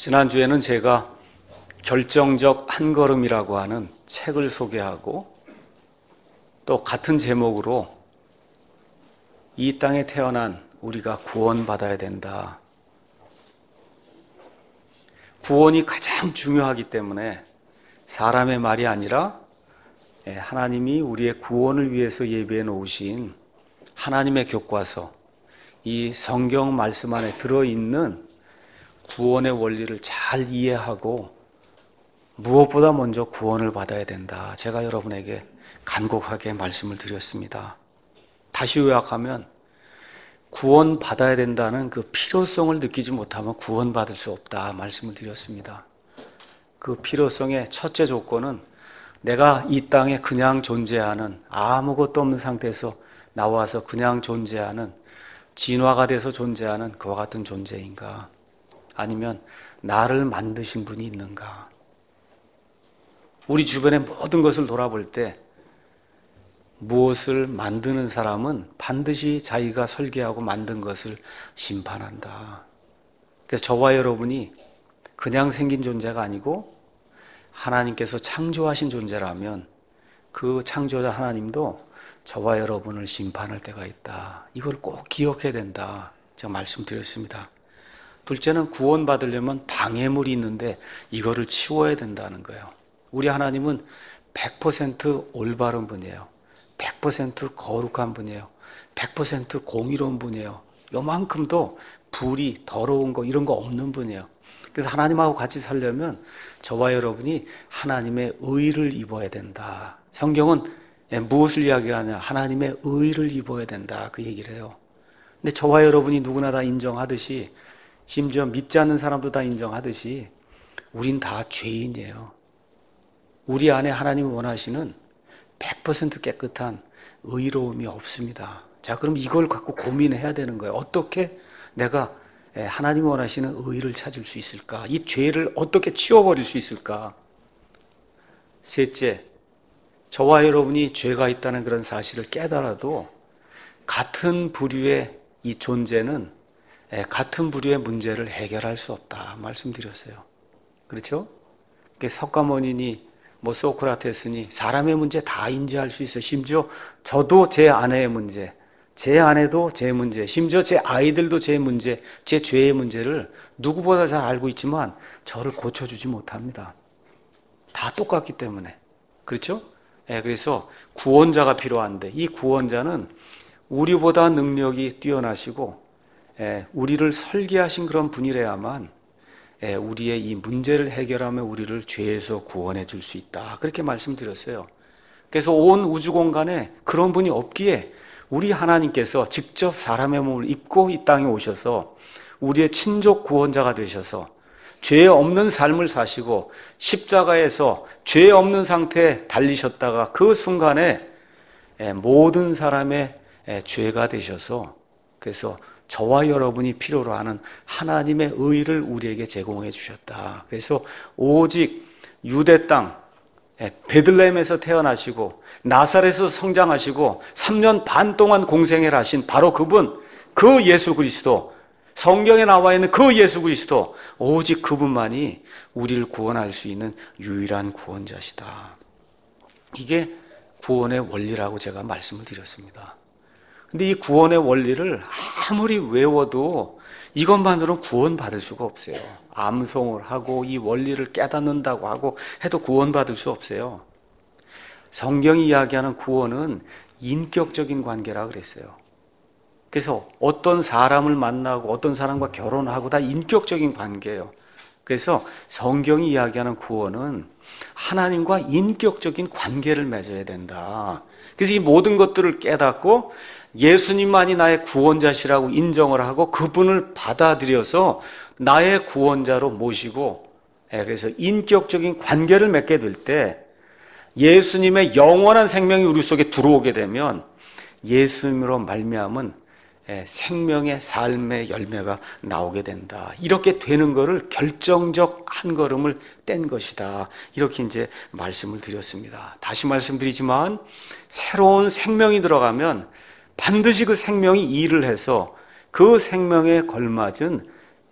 지난주에는 제가 결정적 한 걸음이라고 하는 책을 소개하고 또 같은 제목으로 이 땅에 태어난 우리가 구원받아야 된다. 구원이 가장 중요하기 때문에 사람의 말이 아니라 하나님이 우리의 구원을 위해서 예비해 놓으신 하나님의 교과서, 이 성경 말씀 안에 들어있는 구원의 원리를 잘 이해하고 무엇보다 먼저 구원을 받아야 된다. 제가 여러분에게 간곡하게 말씀을 드렸습니다. 다시 요약하면 구원받아야 된다는 그 필요성을 느끼지 못하면 구원받을 수 없다 말씀을 드렸습니다. 그 필요성의 첫째 조건은 내가 이 땅에 그냥 존재하는, 아무것도 없는 상태에서 나와서 그냥 존재하는, 진화가 돼서 존재하는 그와 같은 존재인가, 아니면 나를 만드신 분이 있는가. 우리 주변의 모든 것을 돌아볼 때 무엇을 만드는 사람은 반드시 자기가 설계하고 만든 것을 심판한다. 그래서 저와 여러분이 그냥 생긴 존재가 아니고 하나님께서 창조하신 존재라면 그 창조자 하나님도 저와 여러분을 심판할 때가 있다. 이걸 꼭 기억해야 된다. 제가 말씀드렸습니다. 둘째는 구원받으려면 방해물이 있는데 이거를 치워야 된다는 거예요. 우리 하나님은 100% 올바른 분이에요. 100% 거룩한 분이에요. 100% 공의로운 분이에요. 요만큼도 불이, 더러운 거, 이런 거 없는 분이에요. 그래서 하나님하고 같이 살려면 저와 여러분이 하나님의 의를 입어야 된다. 성경은 무엇을 이야기하냐? 하나님의 의를 입어야 된다. 그 얘기를 해요. 근데 저와 여러분이 누구나 다 인정하듯이, 심지어 믿지 않는 사람도 다 인정하듯이 우린 다 죄인이에요. 우리 안에 하나님이 원하시는 100% 깨끗한 의로움이 없습니다. 자, 그럼 이걸 갖고 고민해야 되는 거예요. 어떻게 내가 하나님이 원하시는 의를 찾을 수 있을까? 이 죄를 어떻게 치워버릴 수 있을까? 셋째, 저와 여러분이 죄가 있다는 그런 사실을 깨달아도 같은 부류의 이 존재는 같은 부류의 문제를 해결할 수 없다 말씀드렸어요. 그렇죠? 석가모니니 소크라테스니 사람의 문제 다 인지할 수 있어요. 심지어 저도 제 아내의 문제, 제 아내도 제 문제, 심지어 제 아이들도 제 문제, 제 죄의 문제를 누구보다 잘 알고 있지만 저를 고쳐주지 못합니다. 다 똑같기 때문에. 그렇죠? 그래서 구원자가 필요한데 이 구원자는 우리보다 능력이 뛰어나시고 우리를 설계하신 그런 분이래야만 우리의 이 문제를 해결하며 우리를 죄에서 구원해 줄 수 있다. 그렇게 말씀드렸어요. 그래서 온 우주 공간에 그런 분이 없기에 우리 하나님께서 직접 사람의 몸을 입고 이 땅에 오셔서 우리의 친족 구원자가 되셔서 죄 없는 삶을 사시고 십자가에서 죄 없는 상태에 달리셨다가 그 순간에 모든 사람의 죄가 되셔서, 그래서 저와 여러분이 필요로 하는 하나님의 의를 우리에게 제공해 주셨다. 그래서 오직 유대 땅 베들레헴에서 태어나시고 나사렛에서 성장하시고 3년 반 동안 공생애를 하신 바로 그분, 그 예수 그리스도, 성경에 나와 있는 그 예수 그리스도, 오직 그분만이 우리를 구원할 수 있는 유일한 구원자시다. 이게 구원의 원리라고 제가 말씀을 드렸습니다. 근데 이 구원의 원리를 아무리 외워도 이것만으로는 구원받을 수가 없어요. 암송을 하고 이 원리를 깨닫는다고 하고 해도 구원받을 수 없어요. 성경이 이야기하는 구원은 인격적인 관계라 그랬어요. 그래서 어떤 사람을 만나고 어떤 사람과 결혼하고 다 인격적인 관계예요. 그래서 성경이 이야기하는 구원은 하나님과 인격적인 관계를 맺어야 된다. 그래서 이 모든 것들을 깨닫고 예수님만이 나의 구원자시라고 인정을 하고 그분을 받아들여서 나의 구원자로 모시고, 그래서 인격적인 관계를 맺게 될 때 예수님의 영원한 생명이 우리 속에 들어오게 되면 예수님으로 말미암은 생명의 삶의 열매가 나오게 된다. 이렇게 되는 것을 결정적 한 걸음을 뗀 것이다. 이렇게 이제 말씀을 드렸습니다. 다시 말씀드리지만 새로운 생명이 들어가면 반드시 그 생명이 일을 해서 그 생명에 걸맞은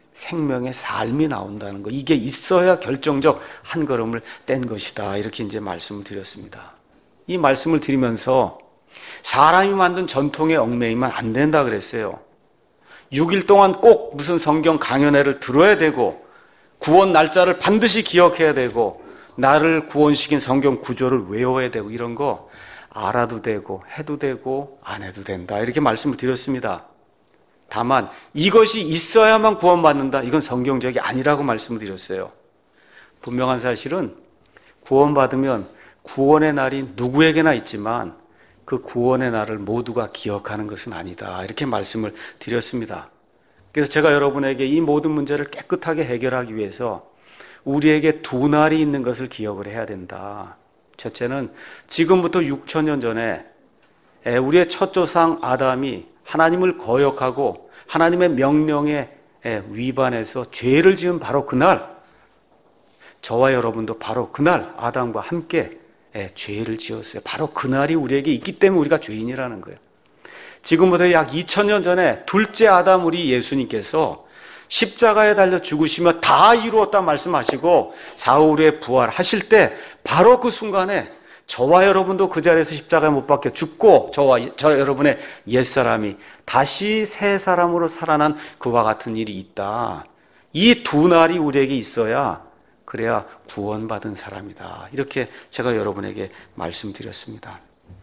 생명의 삶이 나온다는 거, 이게 있어야 결정적 한 걸음을 뗀 것이다. 이렇게 이제 말씀을 드렸습니다. 이 말씀을 드리면서 사람이 만든 전통에 얽매이면 안 된다 그랬어요. 6일 동안 꼭 무슨 성경 강연회를 들어야 되고, 구원 날짜를 반드시 기억해야 되고, 나를 구원시킨 성경 구조를 외워야 되고, 이런 거 알아도 되고 해도 되고 안 해도 된다. 이렇게 말씀을 드렸습니다. 다만 이것이 있어야만 구원받는다, 이건 성경적이 아니라고 말씀을 드렸어요. 분명한 사실은 구원받으면 구원의 날이 누구에게나 있지만 그 구원의 날을 모두가 기억하는 것은 아니다. 이렇게 말씀을 드렸습니다. 그래서 제가 여러분에게 이 모든 문제를 깨끗하게 해결하기 위해서 우리에게 두 날이 있는 것을 기억을 해야 된다. 첫째는 지금부터 6천년 전에 우리의 첫 조상 아담이 하나님을 거역하고 하나님의 명령에 위반해서 죄를 지은 바로 그날, 저와 여러분도 바로 그날 아담과 함께 죄를 지었어요. 바로 그날이 우리에게 있기 때문에 우리가 죄인이라는 거예요. 지금부터 약 2000년 전에 둘째 아담 우리 예수님께서 십자가에 달려 죽으시며 다 이루었다 말씀하시고 사흘 후에 부활하실 때 바로 그 순간에 저와 여러분도 그 자리에서 십자가에 못 박혀 죽고 저 여러분의 옛사람이 다시 새 사람으로 살아난 그와 같은 일이 있다. 이 두 날이 우리에게 있어야, 그래야 구원받은 사람이다. 이렇게 제가 여러분에게 말씀드렸습니다.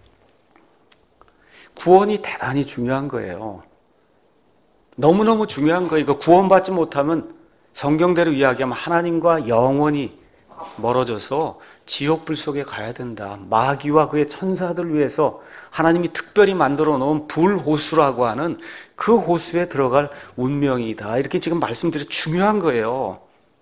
구원이 대단히 중요한 거예요. 너무너무 중요한 거예요. 이거 구원받지 못하면 성경대로 이야기하면 하나님과 영원히 멀어져서 지옥불 속에 가야 된다. 마귀와 그의 천사들을 위해서 하나님이 특별히 만들어 놓은 불호수라고 하는 그 호수에 들어갈 운명이다. 이렇게 지금 말씀드려 중요한 거예요.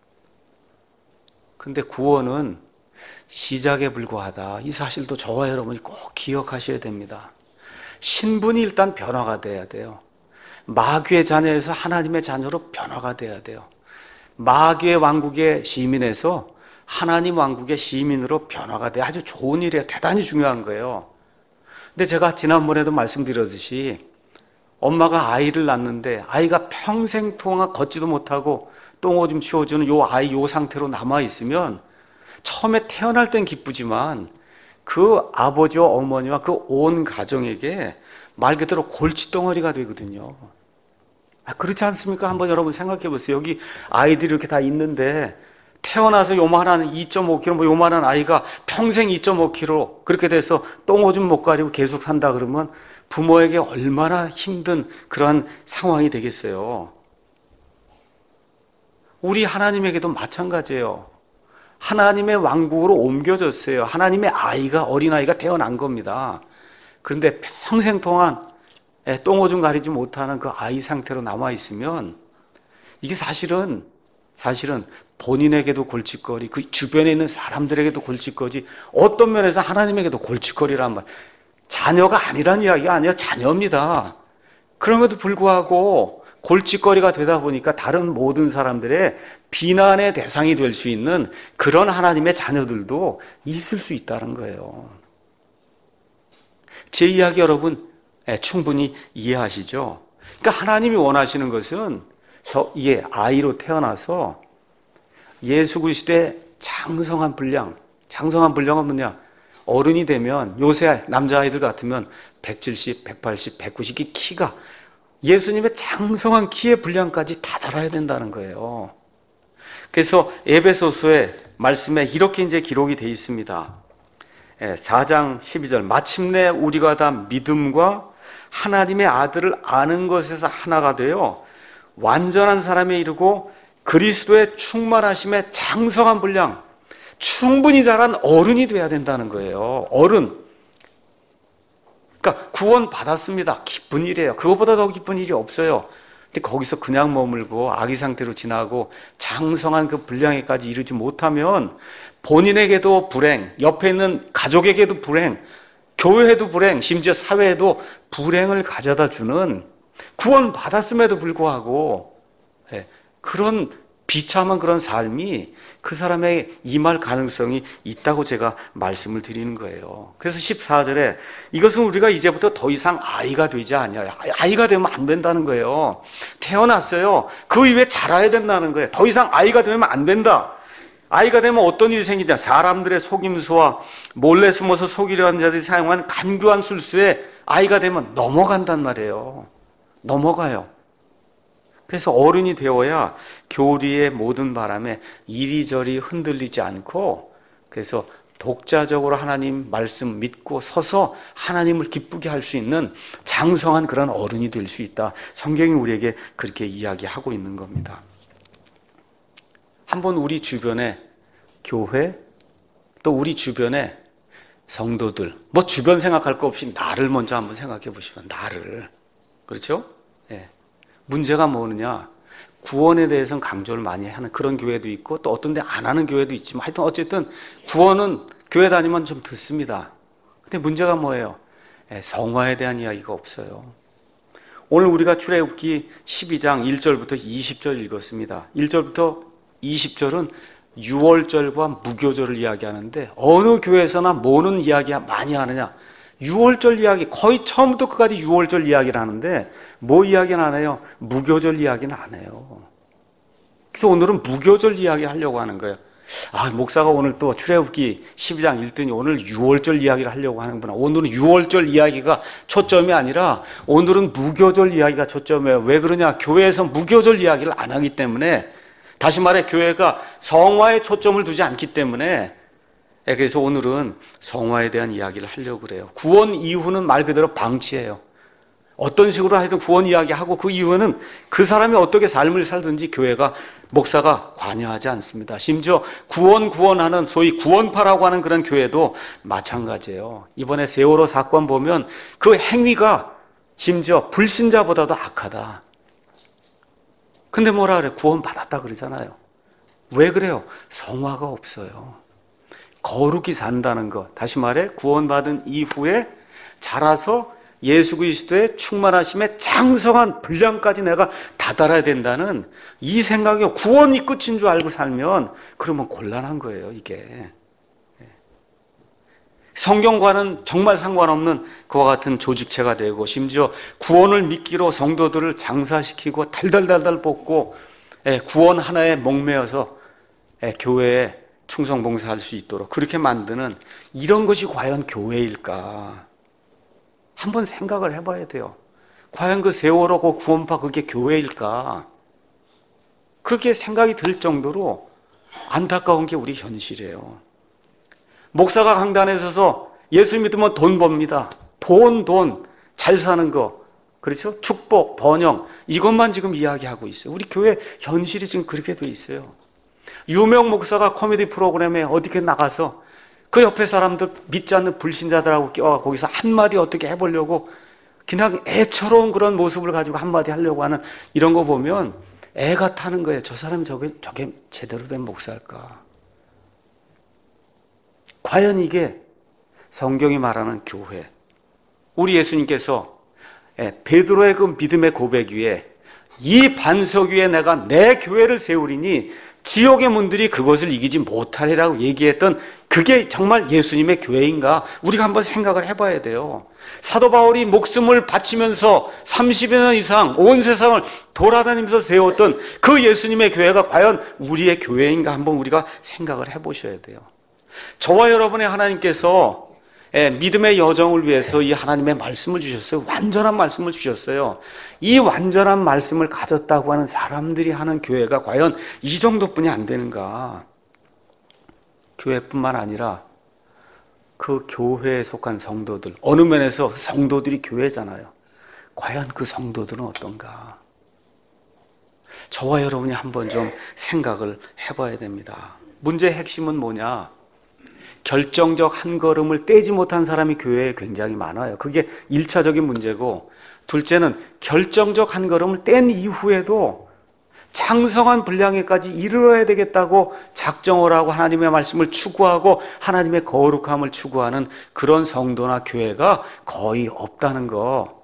근데 구원은 시작에 불과하다. 이 사실도 저와 여러분이 꼭 기억하셔야 됩니다. 신분이 일단 변화가 돼야 돼요. 마귀의 자녀에서 하나님의 자녀로 변화가 돼야 돼요. 마귀의 왕국의 시민에서 하나님 왕국의 시민으로 변화가 돼야 아주 좋은 일이에요. 대단히 중요한 거예요. 근데 제가 지난번에도 말씀드렸듯이 엄마가 아이를 낳는데 아이가 평생 동안 걷지도 못하고 똥오줌 치워주는 요 아이 요 상태로 남아있으면 처음에 태어날 땐 기쁘지만 그 아버지와 어머니와 그 온 가정에게 말 그대로 골칫덩어리가 되거든요. 그렇지 않습니까? 한번 여러분 생각해 보세요. 여기 아이들이 이렇게 다 있는데 태어나서 요만한 2.5kg, 뭐 요만한 아이가 평생 2.5kg 그렇게 돼서 똥오줌 못 가리고 계속 산다 그러면 부모에게 얼마나 힘든 그러한 상황이 되겠어요. 우리 하나님에게도 마찬가지예요. 하나님의 왕국으로 옮겨졌어요. 하나님의 아이가, 어린아이가 태어난 겁니다. 그런데 평생 동안 똥오줌 가리지 못하는 그 아이 상태로 남아있으면 이게 사실은 본인에게도 골칫거리, 그 주변에 있는 사람들에게도 골칫거리, 어떤 면에서 하나님에게도 골칫거리란 말. 자녀가 아니란 이야기가 아니라 자녀입니다. 그럼에도 불구하고 골칫거리가 되다 보니까 다른 모든 사람들의 비난의 대상이 될 수 있는 그런 하나님의 자녀들도 있을 수 있다는 거예요. 제 이야기 여러분 충분히 이해하시죠? 그러니까 하나님이 원하시는 것은 이게 아이로 태어나서 예수 그리스도의 장성한 분량은 뭐냐? 어른이 되면 요새 남자아이들 같으면 170, 180, 190 이 키가 예수님의 장성한 키의 분량까지 다다라야 된다는 거예요. 그래서 에베소서의 말씀에 이렇게 이제 기록이 되어 있습니다. 4장 12절 마침내 우리가 다 믿음과 하나님의 아들을 아는 것에서 하나가 되어 완전한 사람에 이르고 그리스도의 충만하심의 장성한 분량, 충분히 자란 어른이 돼야 된다는 거예요. 어른. 그러니까 구원 받았습니다. 기쁜 일이에요. 그것보다 더 기쁜 일이 없어요. 근데 거기서 그냥 머물고 아기 상태로 지나고 장성한 그 분량에까지 이르지 못하면 본인에게도 불행, 옆에 있는 가족에게도 불행, 교회에도 불행, 심지어 사회에도 불행을 가져다 주는, 구원 받았음에도 불구하고 그런 비참한 그런 삶이 그 사람에게 임할 가능성이 있다고 제가 말씀을 드리는 거예요. 그래서 14절에 이것은 우리가 이제부터 더 이상 아이가 되지 아니하여, 아이가 되면 안 된다는 거예요. 태어났어요. 그 이후에 자라야 된다는 거예요. 더 이상 아이가 되면 안 된다. 아이가 되면 어떤 일이 생기냐. 사람들의 속임수와 몰래 숨어서 속이려 하는 자들이 사용한 간교한 술수에 아이가 되면 넘어간단 말이에요. 넘어가요. 그래서 어른이 되어야 교리의 모든 바람에 이리저리 흔들리지 않고, 그래서 독자적으로 하나님 말씀 믿고 서서 하나님을 기쁘게 할 수 있는 장성한 그런 어른이 될 수 있다. 성경이 우리에게 그렇게 이야기하고 있는 겁니다. 한번 우리 주변에 교회, 또 우리 주변에 성도들, 뭐 주변 생각할 거 없이 나를 먼저 한번 생각해 보시면, 나를. 그렇죠? 예. 문제가 뭐느냐? 구원에 대해서는 강조를 많이 하는 그런 교회도 있고, 또 어떤 데 안 하는 교회도 있지만, 하여튼 어쨌든 구원은 교회 다니면 좀 듣습니다. 근데 문제가 뭐예요? 성화에 대한 이야기가 없어요. 오늘 우리가 출애굽기 12장 1절부터 20절 읽었습니다. 1절부터 20절은 유월절과 무교절을 이야기하는데, 어느 교회에서나 뭐는 이야기 많이 하느냐? 유월절 이야기, 거의 처음부터 끝까지 유월절 이야기를 하는데 뭐 이야기는 안 해요? 무교절 이야기는 안 해요. 그래서 오늘은 무교절 이야기 하려고 하는 거예요. 아, 목사가 오늘 또 출애굽기 12장 읽더니 오늘 유월절 이야기를 하려고 하는구나. 오늘은 유월절 이야기가 초점이 아니라 오늘은 무교절 이야기가 초점이에요. 왜 그러냐? 교회에서 무교절 이야기를 안 하기 때문에, 다시 말해 교회가 성화에 초점을 두지 않기 때문에, 그래서 오늘은 성화에 대한 이야기를 하려고 그래요. 구원 이후는 말 그대로 방치예요. 어떤 식으로 하여튼 구원 이야기하고 그 이후에는 그 사람이 어떻게 삶을 살든지 교회가, 목사가 관여하지 않습니다. 심지어 구원하는 소위 구원파라고 하는 그런 교회도 마찬가지예요. 이번에 세월호 사건 보면 그 행위가 심지어 불신자보다도 악하다. 근데 뭐라 그래? 구원받았다 그러잖아요. 왜 그래요? 성화가 없어요. 거룩히 산다는 것, 다시 말해 구원받은 이후에 자라서 예수 그리스도의 충만하심에 장성한 분량까지 내가 다다라야 된다는 이 생각이, 구원이 끝인 줄 알고 살면 그러면 곤란한 거예요. 이게 성경과는 정말 상관없는 그와 같은 조직체가 되고, 심지어 구원을 미끼로 성도들을 장사시키고 달달달달 볶고 구원 하나에 목매어서 교회에 충성봉사할 수 있도록 그렇게 만드는, 이런 것이 과연 교회일까? 한번 생각을 해봐야 돼요. 과연 그 세월호 그 구원파 그게 교회일까? 그렇게 생각이 들 정도로 안타까운 게 우리 현실이에요. 목사가 강단에 서서 예수 믿으면 돈 법니다. 돈, 잘 사는 거, 그렇죠? 축복, 번영, 이것만 지금 이야기하고 있어요. 우리 교회 현실이 지금 그렇게 돼 있어요. 유명 목사가 코미디 프로그램에 어떻게 나가서 그 옆에 사람들, 믿지 않는 불신자들하고 껴와 거기서 한마디 어떻게 해보려고 그냥 애처로운 그런 모습을 가지고 한마디 하려고 하는 이런 거 보면 애가 타는 거예요. 저 사람이 저게 제대로 된 목사일까? 과연 이게 성경이 말하는 교회, 우리 예수님께서 베드로의 그 믿음의 고백 위에, 이 반석 위에 내가 내 교회를 세우리니 지옥의 문들이 그것을 이기지 못하리라고 얘기했던 그게 정말 예수님의 교회인가? 우리가 한번 생각을 해봐야 돼요. 사도 바울이 목숨을 바치면서 30여 년 이상 온 세상을 돌아다니면서 세웠던 그 예수님의 교회가 과연 우리의 교회인가? 한번 우리가 생각을 해보셔야 돼요. 저와 여러분의 하나님께서 믿음의 여정을 위해서 이 하나님의 말씀을 주셨어요. 완전한 말씀을 주셨어요. 이 완전한 말씀을 가졌다고 하는 사람들이 하는 교회가 과연 이 정도뿐이 안 되는가? 교회뿐만 아니라 그 교회에 속한 성도들, 어느 면에서 성도들이 교회잖아요. 과연 그 성도들은 어떤가? 저와 여러분이 한번 좀 생각을 해봐야 됩니다. 문제의 핵심은 뭐냐? 결정적 한 걸음을 떼지 못한 사람이 교회에 굉장히 많아요. 그게 1차적인 문제고, 둘째는 결정적 한 걸음을 뗀 이후에도 장성한 분량에까지 이르러야 되겠다고 작정을 하고 하나님의 말씀을 추구하고 하나님의 거룩함을 추구하는 그런 성도나 교회가 거의 없다는 거.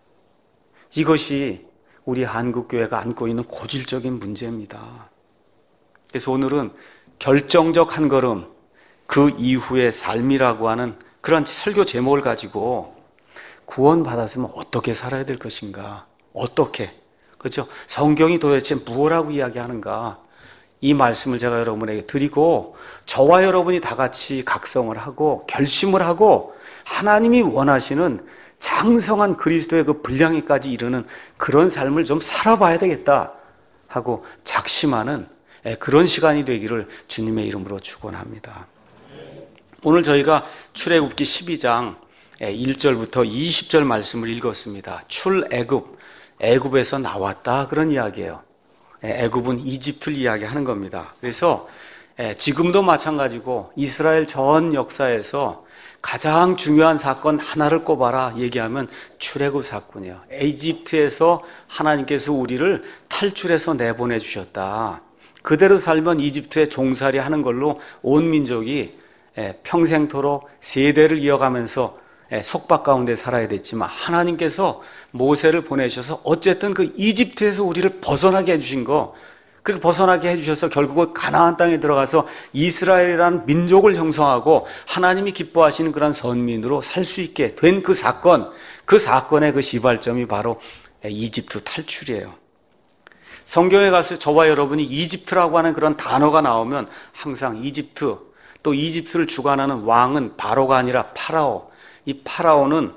이것이 우리 한국교회가 안고 있는 고질적인 문제입니다. 그래서 오늘은 결정적 한 걸음, 그 이후의 삶이라고 하는 그런 설교 제목을 가지고 구원받았으면 어떻게 살아야 될 것인가? 어떻게? 그렇죠? 성경이 도대체 무엇라고 이야기하는가? 이 말씀을 제가 여러분에게 드리고 저와 여러분이 다 같이 각성을 하고 결심을 하고 하나님이 원하시는 장성한 그리스도의 그 분량에까지 이르는 그런 삶을 좀 살아봐야 되겠다 하고 작심하는 그런 시간이 되기를 주님의 이름으로 축원합니다. 오늘 저희가 출애굽기 12장 1절부터 20절 말씀을 읽었습니다. 출애굽, 애굽에서 나왔다 그런 이야기예요. 애굽은 이집트를 이야기하는 겁니다. 그래서 지금도 마찬가지고 이스라엘 전 역사에서 가장 중요한 사건 하나를 꼽아라 얘기하면 출애굽 사건이에요. 이집트에서 하나님께서 우리를 탈출해서 내보내 주셨다. 그대로 살면 이집트에 종살이 하는 걸로 온 민족이 평생토록 세대를 이어가면서 속박 가운데 살아야 됐지만 하나님께서 모세를 보내셔서 어쨌든 그 이집트에서 우리를 벗어나게 해주신 거, 그렇게 벗어나게 해주셔서 결국은 가나안 땅에 들어가서 이스라엘이라는 민족을 형성하고 하나님이 기뻐하시는 그런 선민으로 살 수 있게 된 그 사건, 그 사건의 그 시발점이 바로 이집트 탈출이에요. 성경에 가서 저와 여러분이 이집트라고 하는 그런 단어가 나오면 항상 이집트, 또 이집트를 주관하는 왕은 바로가 아니라 파라오. 이 파라오는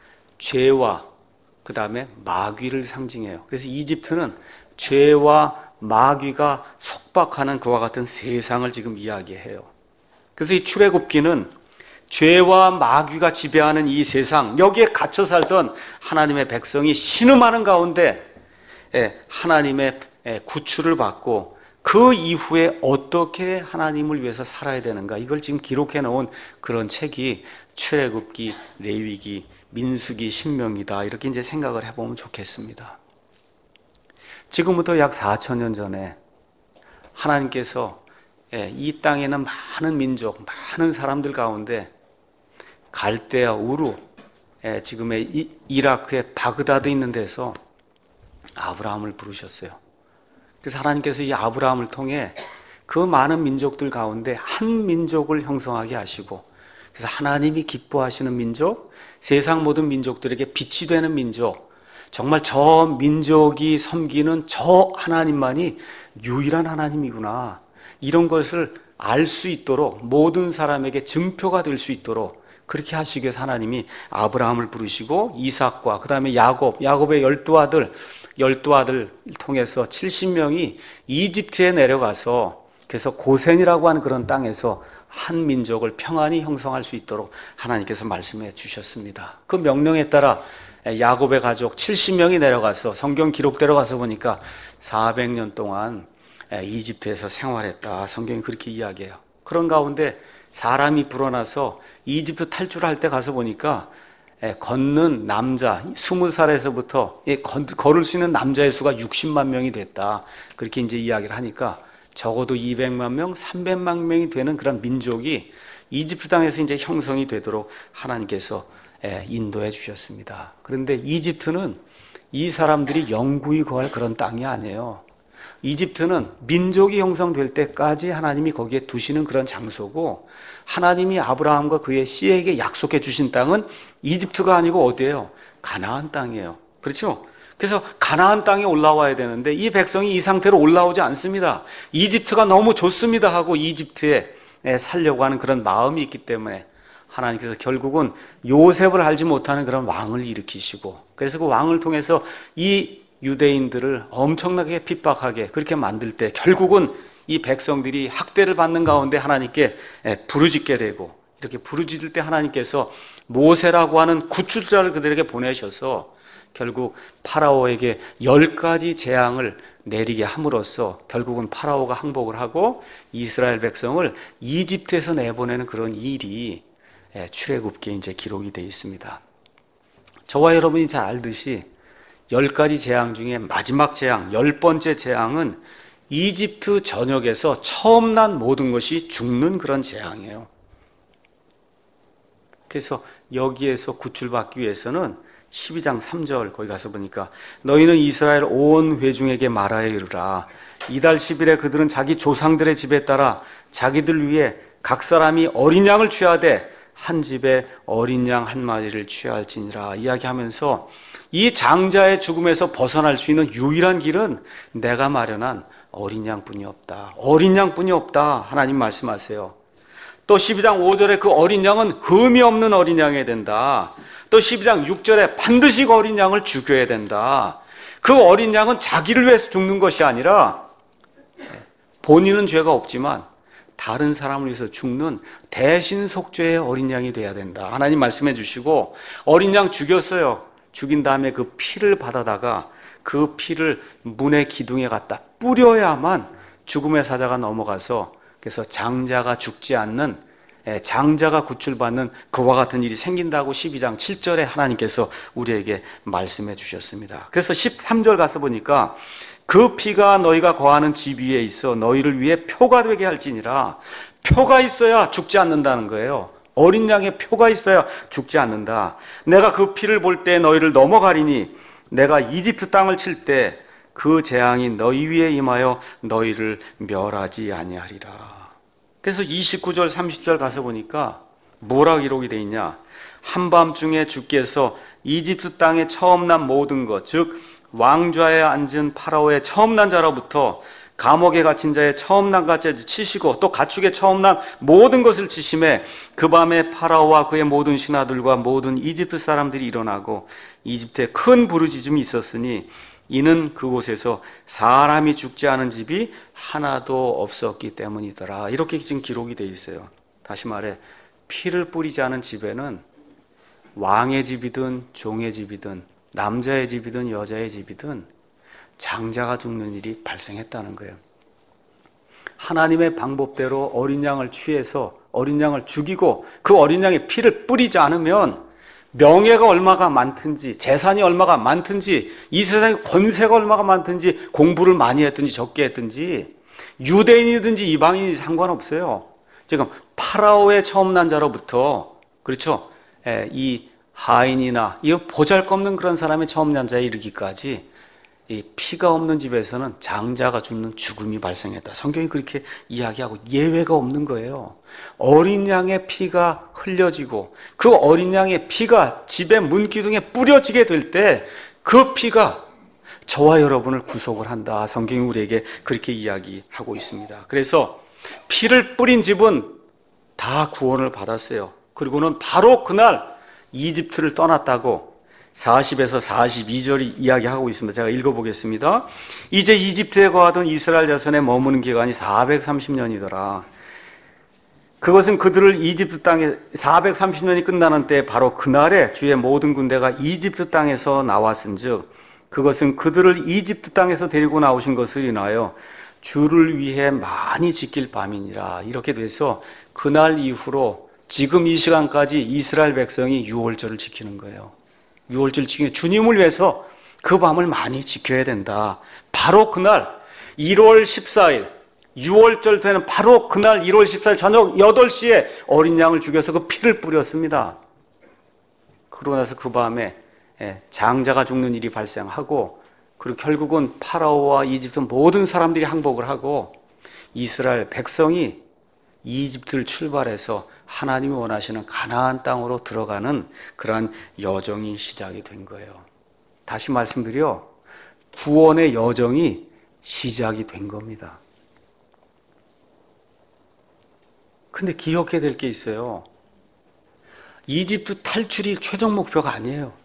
죄와 그 다음에 마귀를 상징해요. 그래서 이집트는 죄와 마귀가 속박하는 그와 같은 세상을 지금 이야기해요. 그래서 이 출애굽기는 죄와 마귀가 지배하는 이 세상, 여기에 갇혀 살던 하나님의 백성이 신음하는 가운데 하나님의 구출을 받고 그 이후에 어떻게 하나님을 위해서 살아야 되는가, 이걸 지금 기록해 놓은 그런 책이 출애굽기, 레위기, 민수기, 신명이다. 이렇게 이제 생각을 해보면 좋겠습니다. 지금부터 약 4,000년 전에 하나님께서 이 땅에 있는 많은 민족, 많은 사람들 가운데 갈대아, 우루, 지금의 이라크의 바그다드 있는 데서 아브라함을 부르셨어요. 그래서 하나님께서 이 아브라함을 통해 그 많은 민족들 가운데 한 민족을 형성하게 하시고, 그래서 하나님이 기뻐하시는 민족, 세상 모든 민족들에게 빛이 되는 민족, 정말 저 민족이 섬기는 저 하나님만이 유일한 하나님이구나, 이런 것을 알 수 있도록 모든 사람에게 증표가 될 수 있도록 그렇게 하시기 위해서 하나님이 아브라함을 부르시고 이삭과 그 다음에 야곱의 12아들 통해서 70명이 이집트에 내려가서 그래서 고센이라고 하는 그런 땅에서 한 민족을 평안히 형성할 수 있도록 하나님께서 말씀해 주셨습니다. 그 명령에 따라 야곱의 가족 70명이 내려가서 성경 기록대로 가서 보니까 400년 동안 이집트에서 생활했다. 성경이 그렇게 이야기해요. 그런 가운데 사람이 불어나서 이집트 탈출할 때 가서 보니까 걷는 남자 20살에서부터 걸을 수 있는 남자의 수가 60만 명이 됐다. 그렇게 이제 이야기를 하니까 적어도 200만 명, 300만 명이 되는 그런 민족이 이집트 땅에서 이제 형성이 되도록 하나님께서 인도해 주셨습니다. 그런데 이집트는 이 사람들이 영구히 거할 그런 땅이 아니에요. 이집트는 민족이 형성될 때까지 하나님이 거기에 두시는 그런 장소고, 하나님이 아브라함과 그의 씨에게 약속해 주신 땅은 이집트가 아니고 어디예요? 가나안 땅이에요. 그렇죠? 그래서 가나안 땅에 올라와야 되는데 이 백성이 이 상태로 올라오지 않습니다. 이집트가 너무 좋습니다 하고 이집트에 살려고 하는 그런 마음이 있기 때문에 하나님께서 결국은 요셉을 알지 못하는 그런 왕을 일으키시고, 그래서 그 왕을 통해서 이 유대인들을 엄청나게 핍박하게 그렇게 만들 때 결국은 이 백성들이 학대를 받는 가운데 하나님께 부르짖게 되고, 이렇게 부르짖을 때 하나님께서 모세라고 하는 구출자를 그들에게 보내셔서 결국 파라오에게 10가지 재앙을 내리게 함으로써 결국은 파라오가 항복을 하고 이스라엘 백성을 이집트에서 내보내는 그런 일이 출애굽기에 이제 기록이 되어 있습니다. 저와 여러분이 잘 알듯이 10가지 재앙 중에 마지막 재앙, 10번째 재앙은 이집트 전역에서 처음 난 모든 것이 죽는 그런 재앙이에요. 그래서 여기에서 구출받기 위해서는 12장 3절 거기 가서 보니까 너희는 이스라엘 온 회중에게 말하여 이르라. 이달 10일에 그들은 자기 조상들의 집에 따라 자기들 위에 각 사람이 어린 양을 취하되 한 집에 어린 양 한 마리를 취할지니라 이야기하면서 이 장자의 죽음에서 벗어날 수 있는 유일한 길은 내가 마련한 어린 양뿐이 없다. 어린 양뿐이 없다. 하나님 말씀하세요. 또 12장 5절에 그 어린 양은 흠이 없는 어린 양이어야 된다. 또 12장 6절에 반드시 그 어린 양을 죽여야 된다. 그 어린 양은 자기를 위해서 죽는 것이 아니라 본인은 죄가 없지만 다른 사람을 위해서 죽는 대신 속죄의 어린 양이 돼야 된다. 하나님 말씀해 주시고 어린 양 죽였어요. 죽인 다음에 그 피를 받아다가 그 피를 문의 기둥에 갖다 뿌려야만 죽음의 사자가 넘어가서 그래서 장자가 죽지 않는 장자가 구출받는 그와 같은 일이 생긴다고 12장 7절에 하나님께서 우리에게 말씀해 주셨습니다. 그래서 13절 가서 보니까 그 피가 너희가 거하는 집 위에 있어 너희를 위해 표가 되게 할지니라. 표가 있어야 죽지 않는다는 거예요. 어린 양의 표가 있어야 죽지 않는다. 내가 그 피를 볼 때 너희를 넘어가리니 내가 이집트 땅을 칠 때 그 재앙이 너희 위에 임하여 너희를 멸하지 아니하리라. 그래서 29절 30절 가서 보니까 뭐라고 기록이 되어 있냐. 한밤중에 주께서 이집트 땅에 처음 난 모든 것, 즉 왕좌에 앉은 파라오의 처음 난 자로부터 감옥에 갇힌 자의 처음 난 자까지 치시고 또 가축의 처음 난 모든 것을 치심에 그 밤에 파라오와 그의 모든 신하들과 모든 이집트 사람들이 일어나고 이집트에 큰 부르짖음이 있었으니 이는 그곳에서 사람이 죽지 않은 집이 하나도 없었기 때문이더라. 이렇게 지금 기록이 되어 있어요. 다시 말해 피를 뿌리지 않은 집에는 왕의 집이든 종의 집이든 남자의 집이든 여자의 집이든 장자가 죽는 일이 발생했다는 거예요. 하나님의 방법대로 어린 양을 취해서 어린 양을 죽이고 그 어린 양의 피를 뿌리지 않으면 명예가 얼마가 많든지 재산이 얼마가 많든지 이 세상에 권세가 얼마가 많든지 공부를 많이 했든지 적게 했든지 유대인이든지 이방인이 상관없어요. 지금 파라오의 처음 난 자로부터 그렇죠. 이 하인이나 이 보잘것없는 그런 사람의 처음 난 자에 이르기까지 이 피가 없는 집에서는 장자가 죽는 죽음이 발생했다. 성경이 그렇게 이야기하고 예외가 없는 거예요. 어린 양의 피가 흘려지고 그 어린 양의 피가 집의 문기둥에 뿌려지게 될 때 그 피가 저와 여러분을 구속을 한다. 성경이 우리에게 그렇게 이야기하고 있습니다. 그래서 피를 뿌린 집은 다 구원을 받았어요. 그리고는 바로 그날 이집트를 떠났다고 40에서 42절이 이야기하고 있습니다. 제가 읽어보겠습니다. 이제 이집트에 거하던 이스라엘 자손의 머무는 기간이 430년이더라. 그것은 그들을 이집트 땅에 430년이 끝나는 때 바로 그날에 주의 모든 군대가 이집트 땅에서 나왔은즉 그것은 그들을 이집트 땅에서 데리고 나오신 것을 인하여 주를 위해 많이 지킬 밤이니라. 이렇게 돼서 그날 이후로 지금 이 시간까지 이스라엘 백성이 유월절을 지키는 거예요. 유월절 지키는 주님을 위해서 그 밤을 많이 지켜야 된다. 바로 그날 1월 14일 유월절 되는 바로 그날 1월 14일 저녁 8시에 어린 양을 죽여서 그 피를 뿌렸습니다. 그러고 나서 그 밤에 장자가 죽는 일이 발생하고 그리고 결국은 파라오와 이집트 모든 사람들이 항복을 하고 이스라엘 백성이 이집트를 출발해서 하나님이 원하시는 가나안 땅으로 들어가는 그러한 여정이 시작이 된 거예요. 다시 말씀드려 구원의 여정이 시작이 된 겁니다. 근데 기억해야 될 게 있어요. 이집트 탈출이 최종 목표가 아니에요.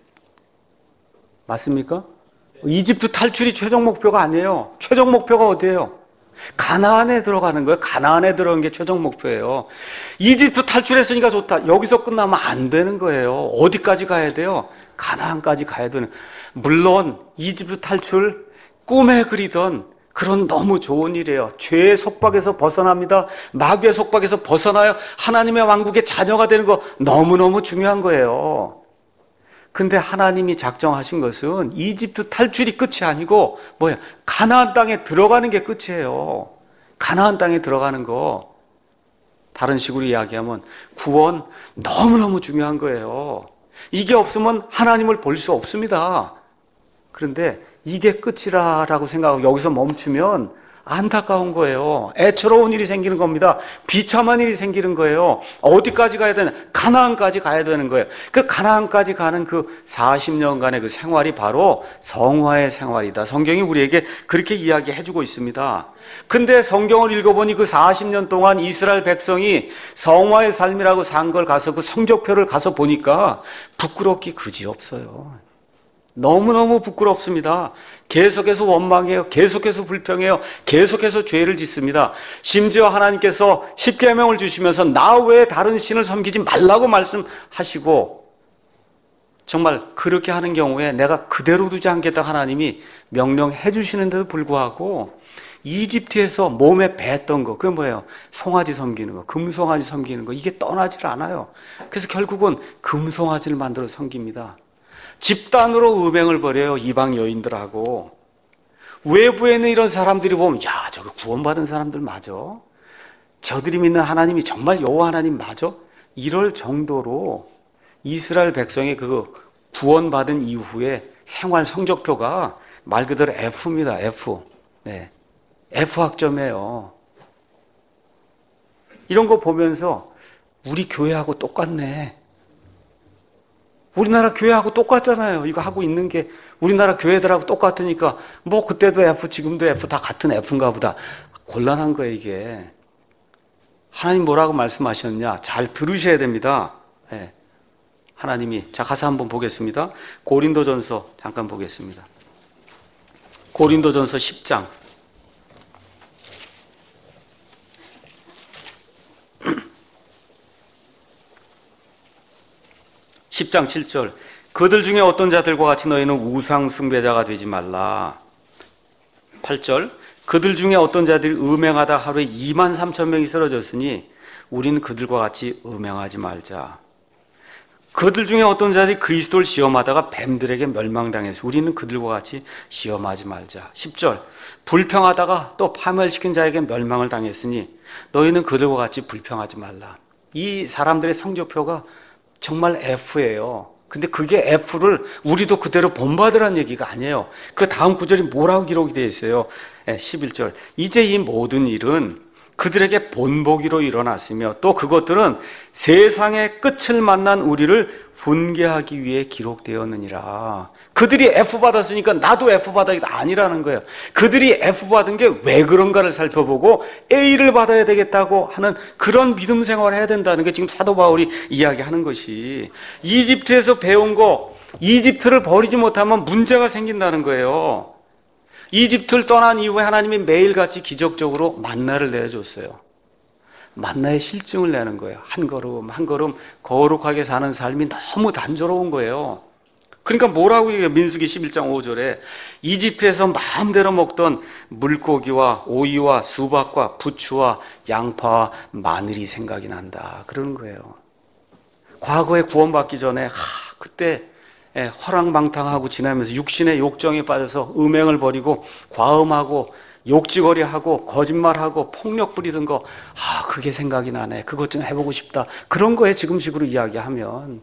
맞습니까? 이집트 탈출이 최종 목표가 아니에요. 최종 목표가 어디예요? 가나안에 들어가는 거예요. 가나안에 들어간 게 최종 목표예요. 이집트 탈출했으니까 좋다. 여기서 끝나면 안 되는 거예요. 어디까지 가야 돼요? 가나안까지 가야 되는. 물론 이집트 탈출 꿈에 그리던 그런 너무 좋은 일이에요. 죄의 속박에서 벗어납니다. 마귀의 속박에서 벗어나요. 하나님의 왕국의 자녀가 되는 거 너무너무 중요한 거예요. 근데 하나님이 작정하신 것은 이집트 탈출이 끝이 아니고 가나안 땅에 들어가는 게 끝이에요. 가나안 땅에 들어가는 거. 다른 식으로 이야기하면 구원 너무너무 중요한 거예요. 이게 없으면 하나님을 볼 수 없습니다. 그런데 이게 끝이라고 생각하고 여기서 멈추면 안타까운 거예요. 애처로운 일이 생기는 겁니다. 비참한 일이 생기는 거예요. 어디까지 가야 되나? 가나안까지 가야 되는 거예요. 그 가나안까지 가는 그 40년간의 그 생활이 바로 성화의 생활이다. 성경이 우리에게 그렇게 이야기해주고 있습니다. 근데 성경을 읽어보니 그 40년 동안 이스라엘 백성이 성화의 삶이라고 산 걸 가서 그 성적표를 가서 보니까 부끄럽기 그지없어요. 너무너무 부끄럽습니다. 계속해서 원망해요. 계속해서 불평해요. 계속해서 죄를 짓습니다. 심지어 하나님께서 십계명을 주시면서 나 외에 다른 신을 섬기지 말라고 말씀하시고, 정말 그렇게 하는 경우에 내가 그대로 두지 않겠다 하나님이 명령해 주시는데도 불구하고 이집트에서 몸에 뱄던 거, 그게 뭐예요? 송아지 섬기는 거, 금송아지 섬기는 거, 이게 떠나질 않아요. 그래서 결국은 금송아지를 만들어 섬깁니다. 집단으로 음행을 벌여요. 이방 여인들하고. 외부에 있는 이런 사람들이 보면, 야, 저거 구원받은 사람들 맞아? 저들이 믿는 하나님이 정말 여호와 하나님 맞아? 이럴 정도로 이스라엘 백성의 그 구원받은 이후에 생활 성적표가 말 그대로 F입니다. F. 네. F 학점이에요. 이런 거 보면서 우리 교회하고 똑같네. 우리나라 교회하고 똑같잖아요. 이거 하고 있는 게 우리나라 교회들하고 똑같으니까 뭐 그때도 F, 지금도 F, 다 같은 F인가 보다. 곤란한 거예요, 이게. 하나님 뭐라고 말씀하셨냐? 잘 들으셔야 됩니다. 네. 하나님이, 자, 가서 한번 보겠습니다. 고린도전서 잠깐 보겠습니다. 고린도전서 10장. 10장 7절. 그들 중에 어떤 자들과 같이 너희는 우상 숭배자가 되지 말라. 8절. 그들 중에 어떤 자들이 음행하다 하루에 2만 3천 명이 쓰러졌으니 우리는 그들과 같이 음행하지 말자. 그들 중에 어떤 자들이 그리스도를 시험하다가 뱀들에게 멸망당해서 우리는 그들과 같이 시험하지 말자. 10절. 불평하다가 또 파멸시킨 자에게 멸망을 당했으니 너희는 그들과 같이 불평하지 말라. 이 사람들의 성적표가 정말 F예요. 근데 그게 F를 우리도 그대로 본받으라는 얘기가 아니에요. 그 다음 구절이 뭐라고 기록이 되어 있어요? 11절. 이제 이 모든 일은 그들에게 본보기로 일어났으며 또 그것들은 세상의 끝을 만난 우리를 훈계하기 위해 기록되었느니라. 그들이 F 받았으니까 나도 F 받아야겠다. 아니라는 거예요. 그들이 F 받은 게 왜 그런가를 살펴보고 A를 받아야 되겠다고 하는 그런 믿음 생활을 해야 된다는 게 지금 사도 바울이 이야기하는 것이, 이집트에서 배운 거, 이집트를 버리지 못하면 문제가 생긴다는 거예요. 이집트를 떠난 이후에 하나님이 매일같이 기적적으로 만나를 내줬어요. 만나의 실증을 내는 거예요. 한 걸음 한 걸음 거룩하게 사는 삶이 너무 단조로운 거예요. 그러니까 뭐라고 얘기해요? 민수기 11장 5절에 이집트에서 마음대로 먹던 물고기와 오이와 수박과 부추와 양파와 마늘이 생각이 난다. 그러는 거예요. 과거에 구원받기 전에 그때 허랑방탕하고 지나면서 육신의 욕정에 빠져서 음행을 벌이고 과음하고 욕지거리하고 거짓말하고 폭력 부리던 거, 그게 생각이 나네. 그것 좀 해보고 싶다. 그런 거에 지금식으로 이야기하면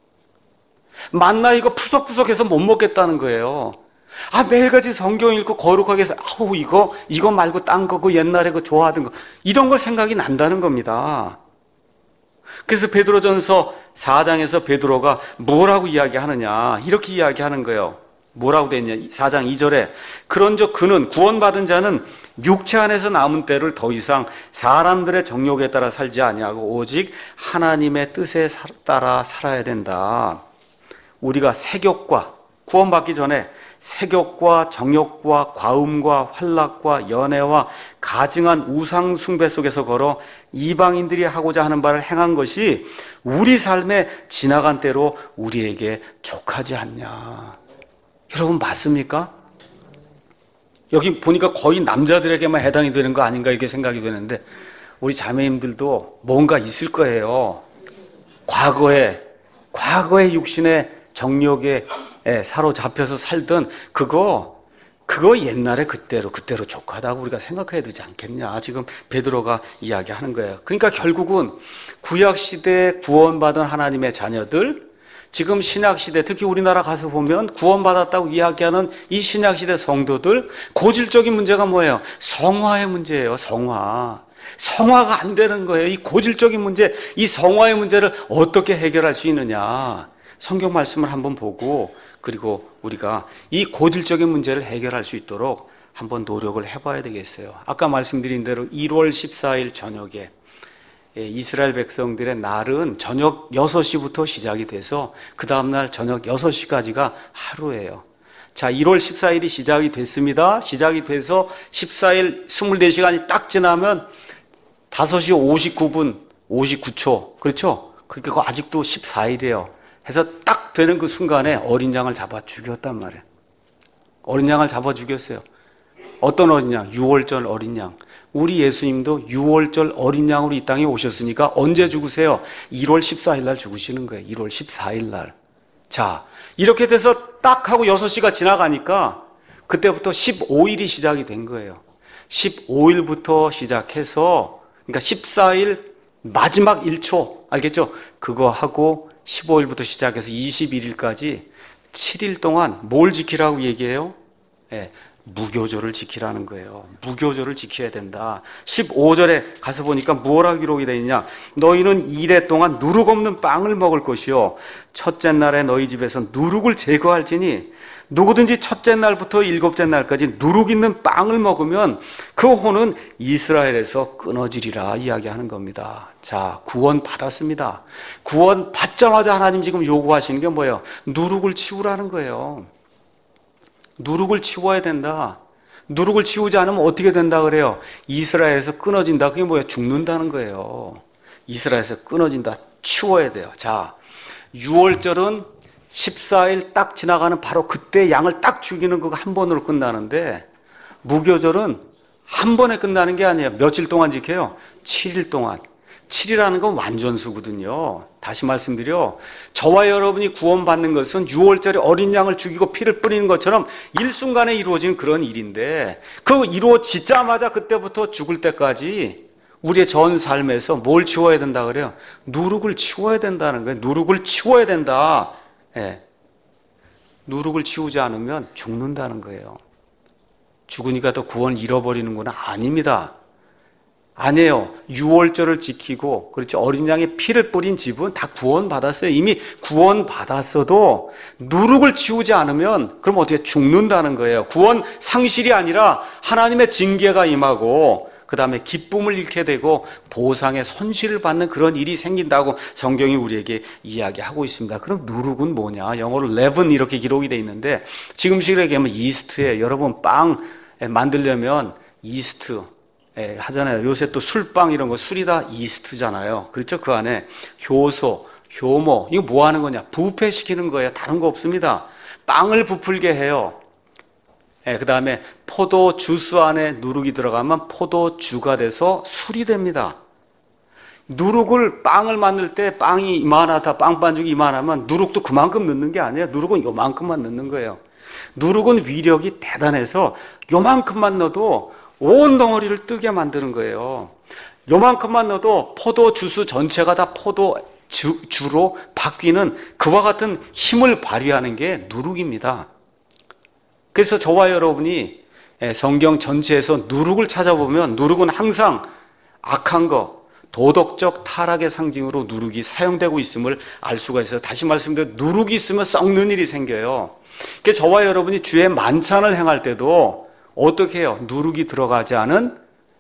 만나 이거 푸석푸석해서 못 먹겠다는 거예요. 매일같이 성경 읽고 거룩하게 해서 이거 말고 딴 거, 그 옛날에 그 좋아하던 거, 이런 거 생각이 난다는 겁니다. 그래서 베드로전서 4장에서 베드로가 뭐라고 이야기하느냐, 이렇게 이야기하는 거예요. 뭐라고 돼 있냐? 4장 2절에 그런즉 그는, 구원받은 자는 육체 안에서 남은 때를 더 이상 사람들의 정욕에 따라 살지 아니하고 오직 하나님의 뜻에 따라 살아야 된다. 우리가 색욕과, 구원받기 전에 색욕과 정욕과 과음과 환락과 연애와 가증한 우상 숭배 속에서 걸어 이방인들이 하고자 하는 바를 행한 것이 우리 삶에 지나간 때로 우리에게 족하지 않냐. 여러분 맞습니까? 여기 보니까 거의 남자들에게만 해당이 되는 거 아닌가 이렇게 생각이 되는데 우리 자매님들도 뭔가 있을 거예요. 과거에 육신의 정욕에 사로잡혀서 살던 그거 옛날에 그때로 족하다고 우리가 생각해야 되지 않겠냐. 지금 베드로가 이야기하는 거예요. 그러니까 결국은 구약시대에 구원받은 하나님의 자녀들, 지금 신약시대, 특히 우리나라 가서 보면 구원받았다고 이야기하는 이 신약시대 성도들, 고질적인 문제가 뭐예요? 성화의 문제예요, 성화. 성화가 안 되는 거예요. 이 고질적인 문제, 이 성화의 문제를 어떻게 해결할 수 있느냐. 성경 말씀을 한번 보고, 그리고 우리가 이 고질적인 문제를 해결할 수 있도록 한번 노력을 해봐야 되겠어요. 아까 말씀드린 대로 1월 14일 저녁에 이스라엘 백성들의 날은 저녁 6시부터 시작이 돼서 그 다음날 저녁 6시까지가 하루예요. 자, 1월 14일이 시작이 됐습니다. 시작이 돼서 14일 24시간이 딱 지나면 5시 59분 59초, 그렇죠? 그러니까 아직도 14일이에요. 해서 딱 되는 그 순간에 어린 양을 잡아 죽였단 말이에요. 어린 양을 잡아 죽였어요. 어떤 어린 양? 6월절 어린 양. 우리 예수님도 6월절 어린 양으로 이 땅에 오셨으니까 언제 죽으세요? 1월 14일 날 죽으시는 거예요. 1월 14일 날. 자, 이렇게 돼서 딱 하고 6시가 지나가니까 그때부터 15일이 시작이 된 거예요. 15일부터 시작해서 그러니까 14일 마지막 1초 알겠죠? 그거 하고 15일부터 시작해서 21일까지 7일 동안 뭘 지키라고 얘기해요? 네, 무교절을 지키라는 거예요. 무교절을 지켜야 된다. 15절에 가서 보니까 뭐라 기록이 되어 있냐? 너희는 이래 동안 누룩 없는 빵을 먹을 것이요 첫째 날에 너희 집에서 누룩을 제거할지니 누구든지 첫째 날부터 일곱째 날까지 누룩 있는 빵을 먹으면 그 혼은 이스라엘에서 끊어지리라 이야기하는 겁니다. 자, 구원 받았습니다. 구원 받자마자 하나님 지금 요구하시는 게 뭐예요? 누룩을 치우라는 거예요. 누룩을 치워야 된다. 누룩을 치우지 않으면 어떻게 된다 그래요? 이스라엘에서 끊어진다. 그게 뭐예요? 죽는다는 거예요. 이스라엘에서 끊어진다. 치워야 돼요. 자, 6월절은 14일 딱 지나가는 바로 그때 양을 딱 죽이는 그거 한 번으로 끝나는데 무교절은 한 번에 끝나는 게 아니에요. 며칠 동안 지켜요? 7일 동안. 7이라는 건 완전수거든요. 다시 말씀드려 저와 여러분이 구원받는 것은 6월절에 어린 양을 죽이고 피를 뿌리는 것처럼 일순간에 이루어진 그런 일인데 그 이루어지자마자 그때부터 죽을 때까지 우리의 전 삶에서 뭘 치워야 된다 그래요? 누룩을 치워야 된다는 거예요. 누룩을 치워야 된다. 예. 누룩을 치우지 않으면 죽는다는 거예요. 죽으니까 또 구원을 잃어버리는구나. 아닙니다. 아니에요. 6월절을 지키고 그렇죠. 어린 양의 피를 뿌린 집은 다 구원받았어요. 이미 구원받았어도 누룩을 치우지 않으면 그럼 어떻게 죽는다는 거예요. 구원 상실이 아니라 하나님의 징계가 임하고 그 다음에 기쁨을 잃게 되고 보상의 손실을 받는 그런 일이 생긴다고 성경이 우리에게 이야기하고 있습니다. 그럼 누룩은 뭐냐? 영어로 leaven 이렇게 기록이 되어 있는데 지금식으로 얘기하면 이스트예요. 여러분 빵 만들려면 이스트 하잖아요. 요새 또 술빵 이런 거 술이 다 이스트잖아요. 그렇죠? 그 안에 효소, 효모 이거 뭐 하는 거냐? 부패시키는 거예요. 다른 거 없습니다. 빵을 부풀게 해요. 그 다음에 포도 주스 안에 누룩이 들어가면 포도주가 돼서 술이 됩니다. 누룩을 빵을 만들 때 빵이 이만하다, 빵 반죽이 이만하면 누룩도 그만큼 넣는 게 아니에요. 누룩은 요만큼만 넣는 거예요. 누룩은 위력이 대단해서 요만큼만 넣어도 온 덩어리를 뜨게 만드는 거예요. 요만큼만 넣어도 포도 주스 전체가 다 포도주로 바뀌는 그와 같은 힘을 발휘하는 게 누룩입니다. 그래서 저와 여러분이 성경 전체에서 누룩을 찾아보면 누룩은 항상 악한 것, 도덕적 타락의 상징으로 누룩이 사용되고 있음을 알 수가 있어요. 다시 말씀드려 누룩이 있으면 썩는 일이 생겨요. 그래서 저와 여러분이 주의 만찬을 행할 때도 어떻게 해요? 누룩이 들어가지 않은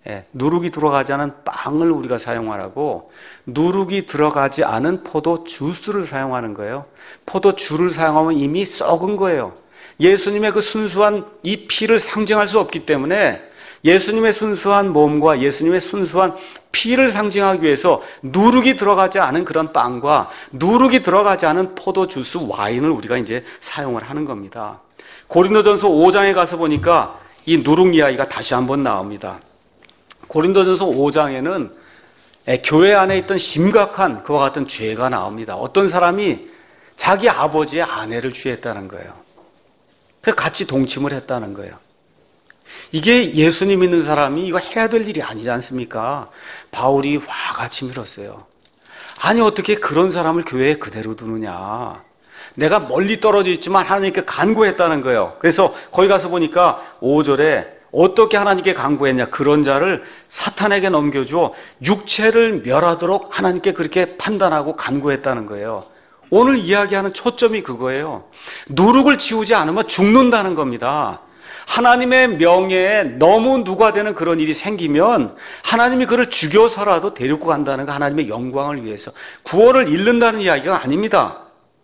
빵을 우리가 사용하라고 누룩이 들어가지 않은 포도 주스를 사용하는 거예요. 포도주를 사용하면 이미 썩은 거예요. 예수님의 그 순수한 이 피를 상징할 수 없기 때문에 예수님의 순수한 몸과 예수님의 순수한 피를 상징하기 위해서 누룩이 들어가지 않은 그런 빵과 누룩이 들어가지 않은 포도주스 와인을 우리가 이제 사용을 하는 겁니다. 고린도전서 5장에 가서 보니까 이 누룩 이야기가 다시 한번 나옵니다. 고린도전서 5장에는 교회 안에 있던 심각한 그와 같은 죄가 나옵니다. 어떤 사람이 자기 아버지의 아내를 취했다는 거예요. 그래서 같이 동침을 했다는 거예요. 이게 예수님 믿는 사람이 이거 해야 될 일이 아니지 않습니까? 바울이 화같이 밀었어요. 아니 어떻게 그런 사람을 교회에 그대로 두느냐. 내가 멀리 떨어져 있지만 하나님께 간구했다는 거예요. 그래서 거기 가서 보니까 5절에 어떻게 하나님께 간구했냐? 그런 자를 사탄에게 넘겨주어 육체를 멸하도록 하나님께 그렇게 판단하고 간구했다는 거예요. 오늘 이야기하는 초점이 그거예요. 누룩을 치우지 않으면 죽는다는 겁니다. 하나님의 명예에 너무 누가되는 그런 일이 생기면 하나님이 그를 죽여서라도 데리고 간다는 거, 하나님의 영광을 위해서 구원을 잃는다는 이야기가 아닙니다.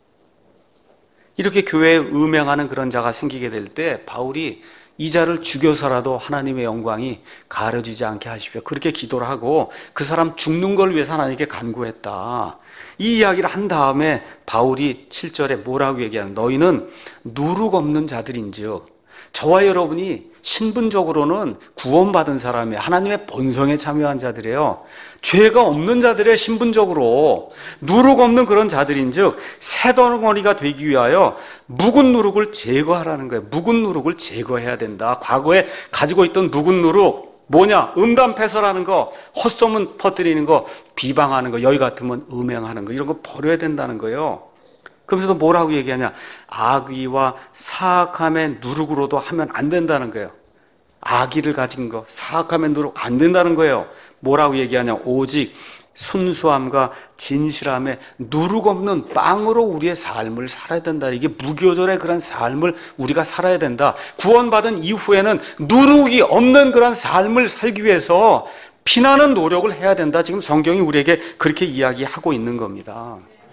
이렇게 교회에 음행하는 그런 자가 생기게 될 때 바울이 이 자를 죽여서라도 하나님의 영광이 가려지지 않게 하십시오. 그렇게 기도를 하고 그 사람 죽는 걸 위해서 하나님께 간구했다. 이 이야기를 한 다음에 바울이 7절에 뭐라고 얘기하는, 너희는 누룩 없는 자들인즉, 저와 여러분이 신분적으로는 구원받은 사람이에요. 하나님의 본성에 참여한 자들이에요. 죄가 없는 자들의 신분적으로 누룩 없는 그런 자들인즉 새덩어리가 되기 위하여 묵은 누룩을 제거하라는 거예요. 묵은 누룩을 제거해야 된다. 과거에 가지고 있던 묵은 누룩 뭐냐? 음담패설하는 거, 헛소문 퍼뜨리는 거, 비방하는 거, 여기 같으면 음행하는 거, 이런 거 버려야 된다는 거예요. 그러면서도 뭐라고 얘기하냐? 악의와 사악함의 누룩으로도 하면 안 된다는 거예요. 악의를 가진 거, 사악함의 누룩 안 된다는 거예요. 뭐라고 얘기하냐? 오직 순수함과 진실함에 누룩 없는 빵으로 우리의 삶을 살아야 된다. 이게 무교절의 그런 삶을 우리가 살아야 된다. 구원받은 이후에는 누룩이 없는 그런 삶을 살기 위해서 피나는 노력을 해야 된다. 지금 성경이 우리에게 그렇게 이야기하고 있는 겁니다.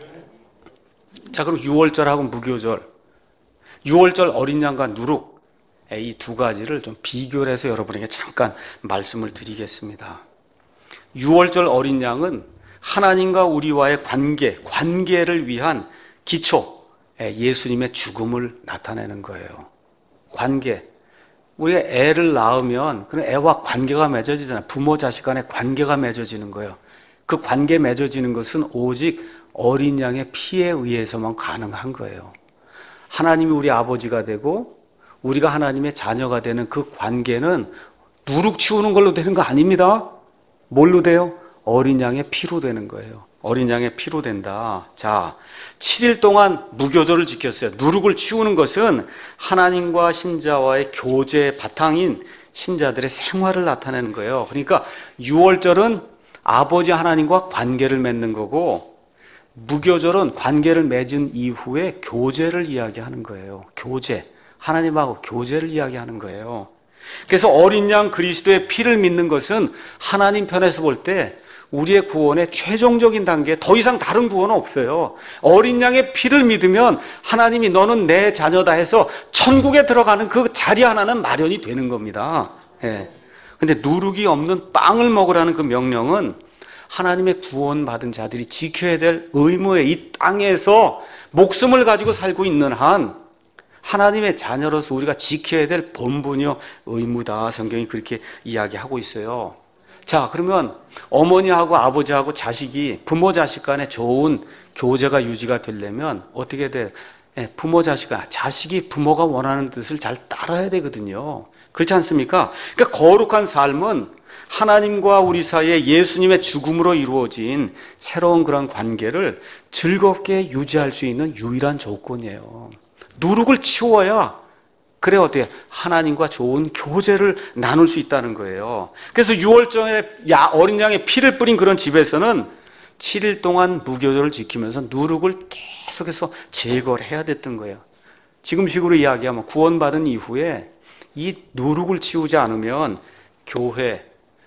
자, 그럼 유월절하고 무교절, 유월절 어린 양과 누룩, 이 두 가지를 좀 비교를 해서 여러분에게 잠깐 말씀을 드리겠습니다. 유월절 어린 양은 하나님과 우리와의 관계를 위한 기초, 예수님의 죽음을 나타내는 거예요. 관계. 우리가 애를 낳으면 그 애와 관계가 맺어지잖아요. 부모 자식 간의 관계가 맺어지는 거예요. 그 관계 맺어지는 것은 오직 어린 양의 피에 의해서만 가능한 거예요. 하나님이 우리 아버지가 되고 우리가 하나님의 자녀가 되는 그 관계는 누룩 치우는 걸로 되는 거 아닙니다. 뭘로 돼요? 어린 양의 피로 되는 거예요. 어린 양의 피로 된다. 자, 7일 동안 무교절을 지켰어요. 누룩을 치우는 것은 하나님과 신자와의 교제의 바탕인 신자들의 생활을 나타내는 거예요. 그러니까 유월절은 아버지 하나님과 관계를 맺는 거고, 무교절은 관계를 맺은 이후에 교제를 이야기하는 거예요. 교제. 하나님하고 교제를 이야기하는 거예요. 그래서 어린 양 그리스도의 피를 믿는 것은 하나님 편에서 볼 때 우리의 구원의 최종적인 단계, 더 이상 다른 구원은 없어요. 어린 양의 피를 믿으면 하나님이 너는 내 자녀다 해서 천국에 들어가는 그 자리 하나는 마련이 되는 겁니다. 예. 근데 누룩이 없는 빵을 먹으라는 그 명령은 하나님의 구원받은 자들이 지켜야 될 의무의 이 땅에서 목숨을 가지고 살고 있는 한 하나님의 자녀로서 우리가 지켜야 될 본분이요 의무다. 성경이 그렇게 이야기하고 있어요. 자, 그러면 어머니하고 아버지하고 자식이 부모 자식 간에 좋은 교제가 유지가 되려면 어떻게 돼? 부모 자식이 부모가 원하는 뜻을 잘 따라야 되거든요. 그렇지 않습니까? 그러니까 거룩한 삶은 하나님과 우리 사이에 예수님의 죽음으로 이루어진 새로운 그런 관계를 즐겁게 유지할 수 있는 유일한 조건이에요. 누룩을 치워야 그래 어때요? 하나님과 좋은 교제를 나눌 수 있다는 거예요. 그래서 6월절에 어린 양의 피를 뿌린 그런 집에서는 7일 동안 무교절을 지키면서 누룩을 계속해서 제거를 해야 됐던 거예요. 지금식으로 이야기하면 구원받은 이후에 이 누룩을 치우지 않으면 교회,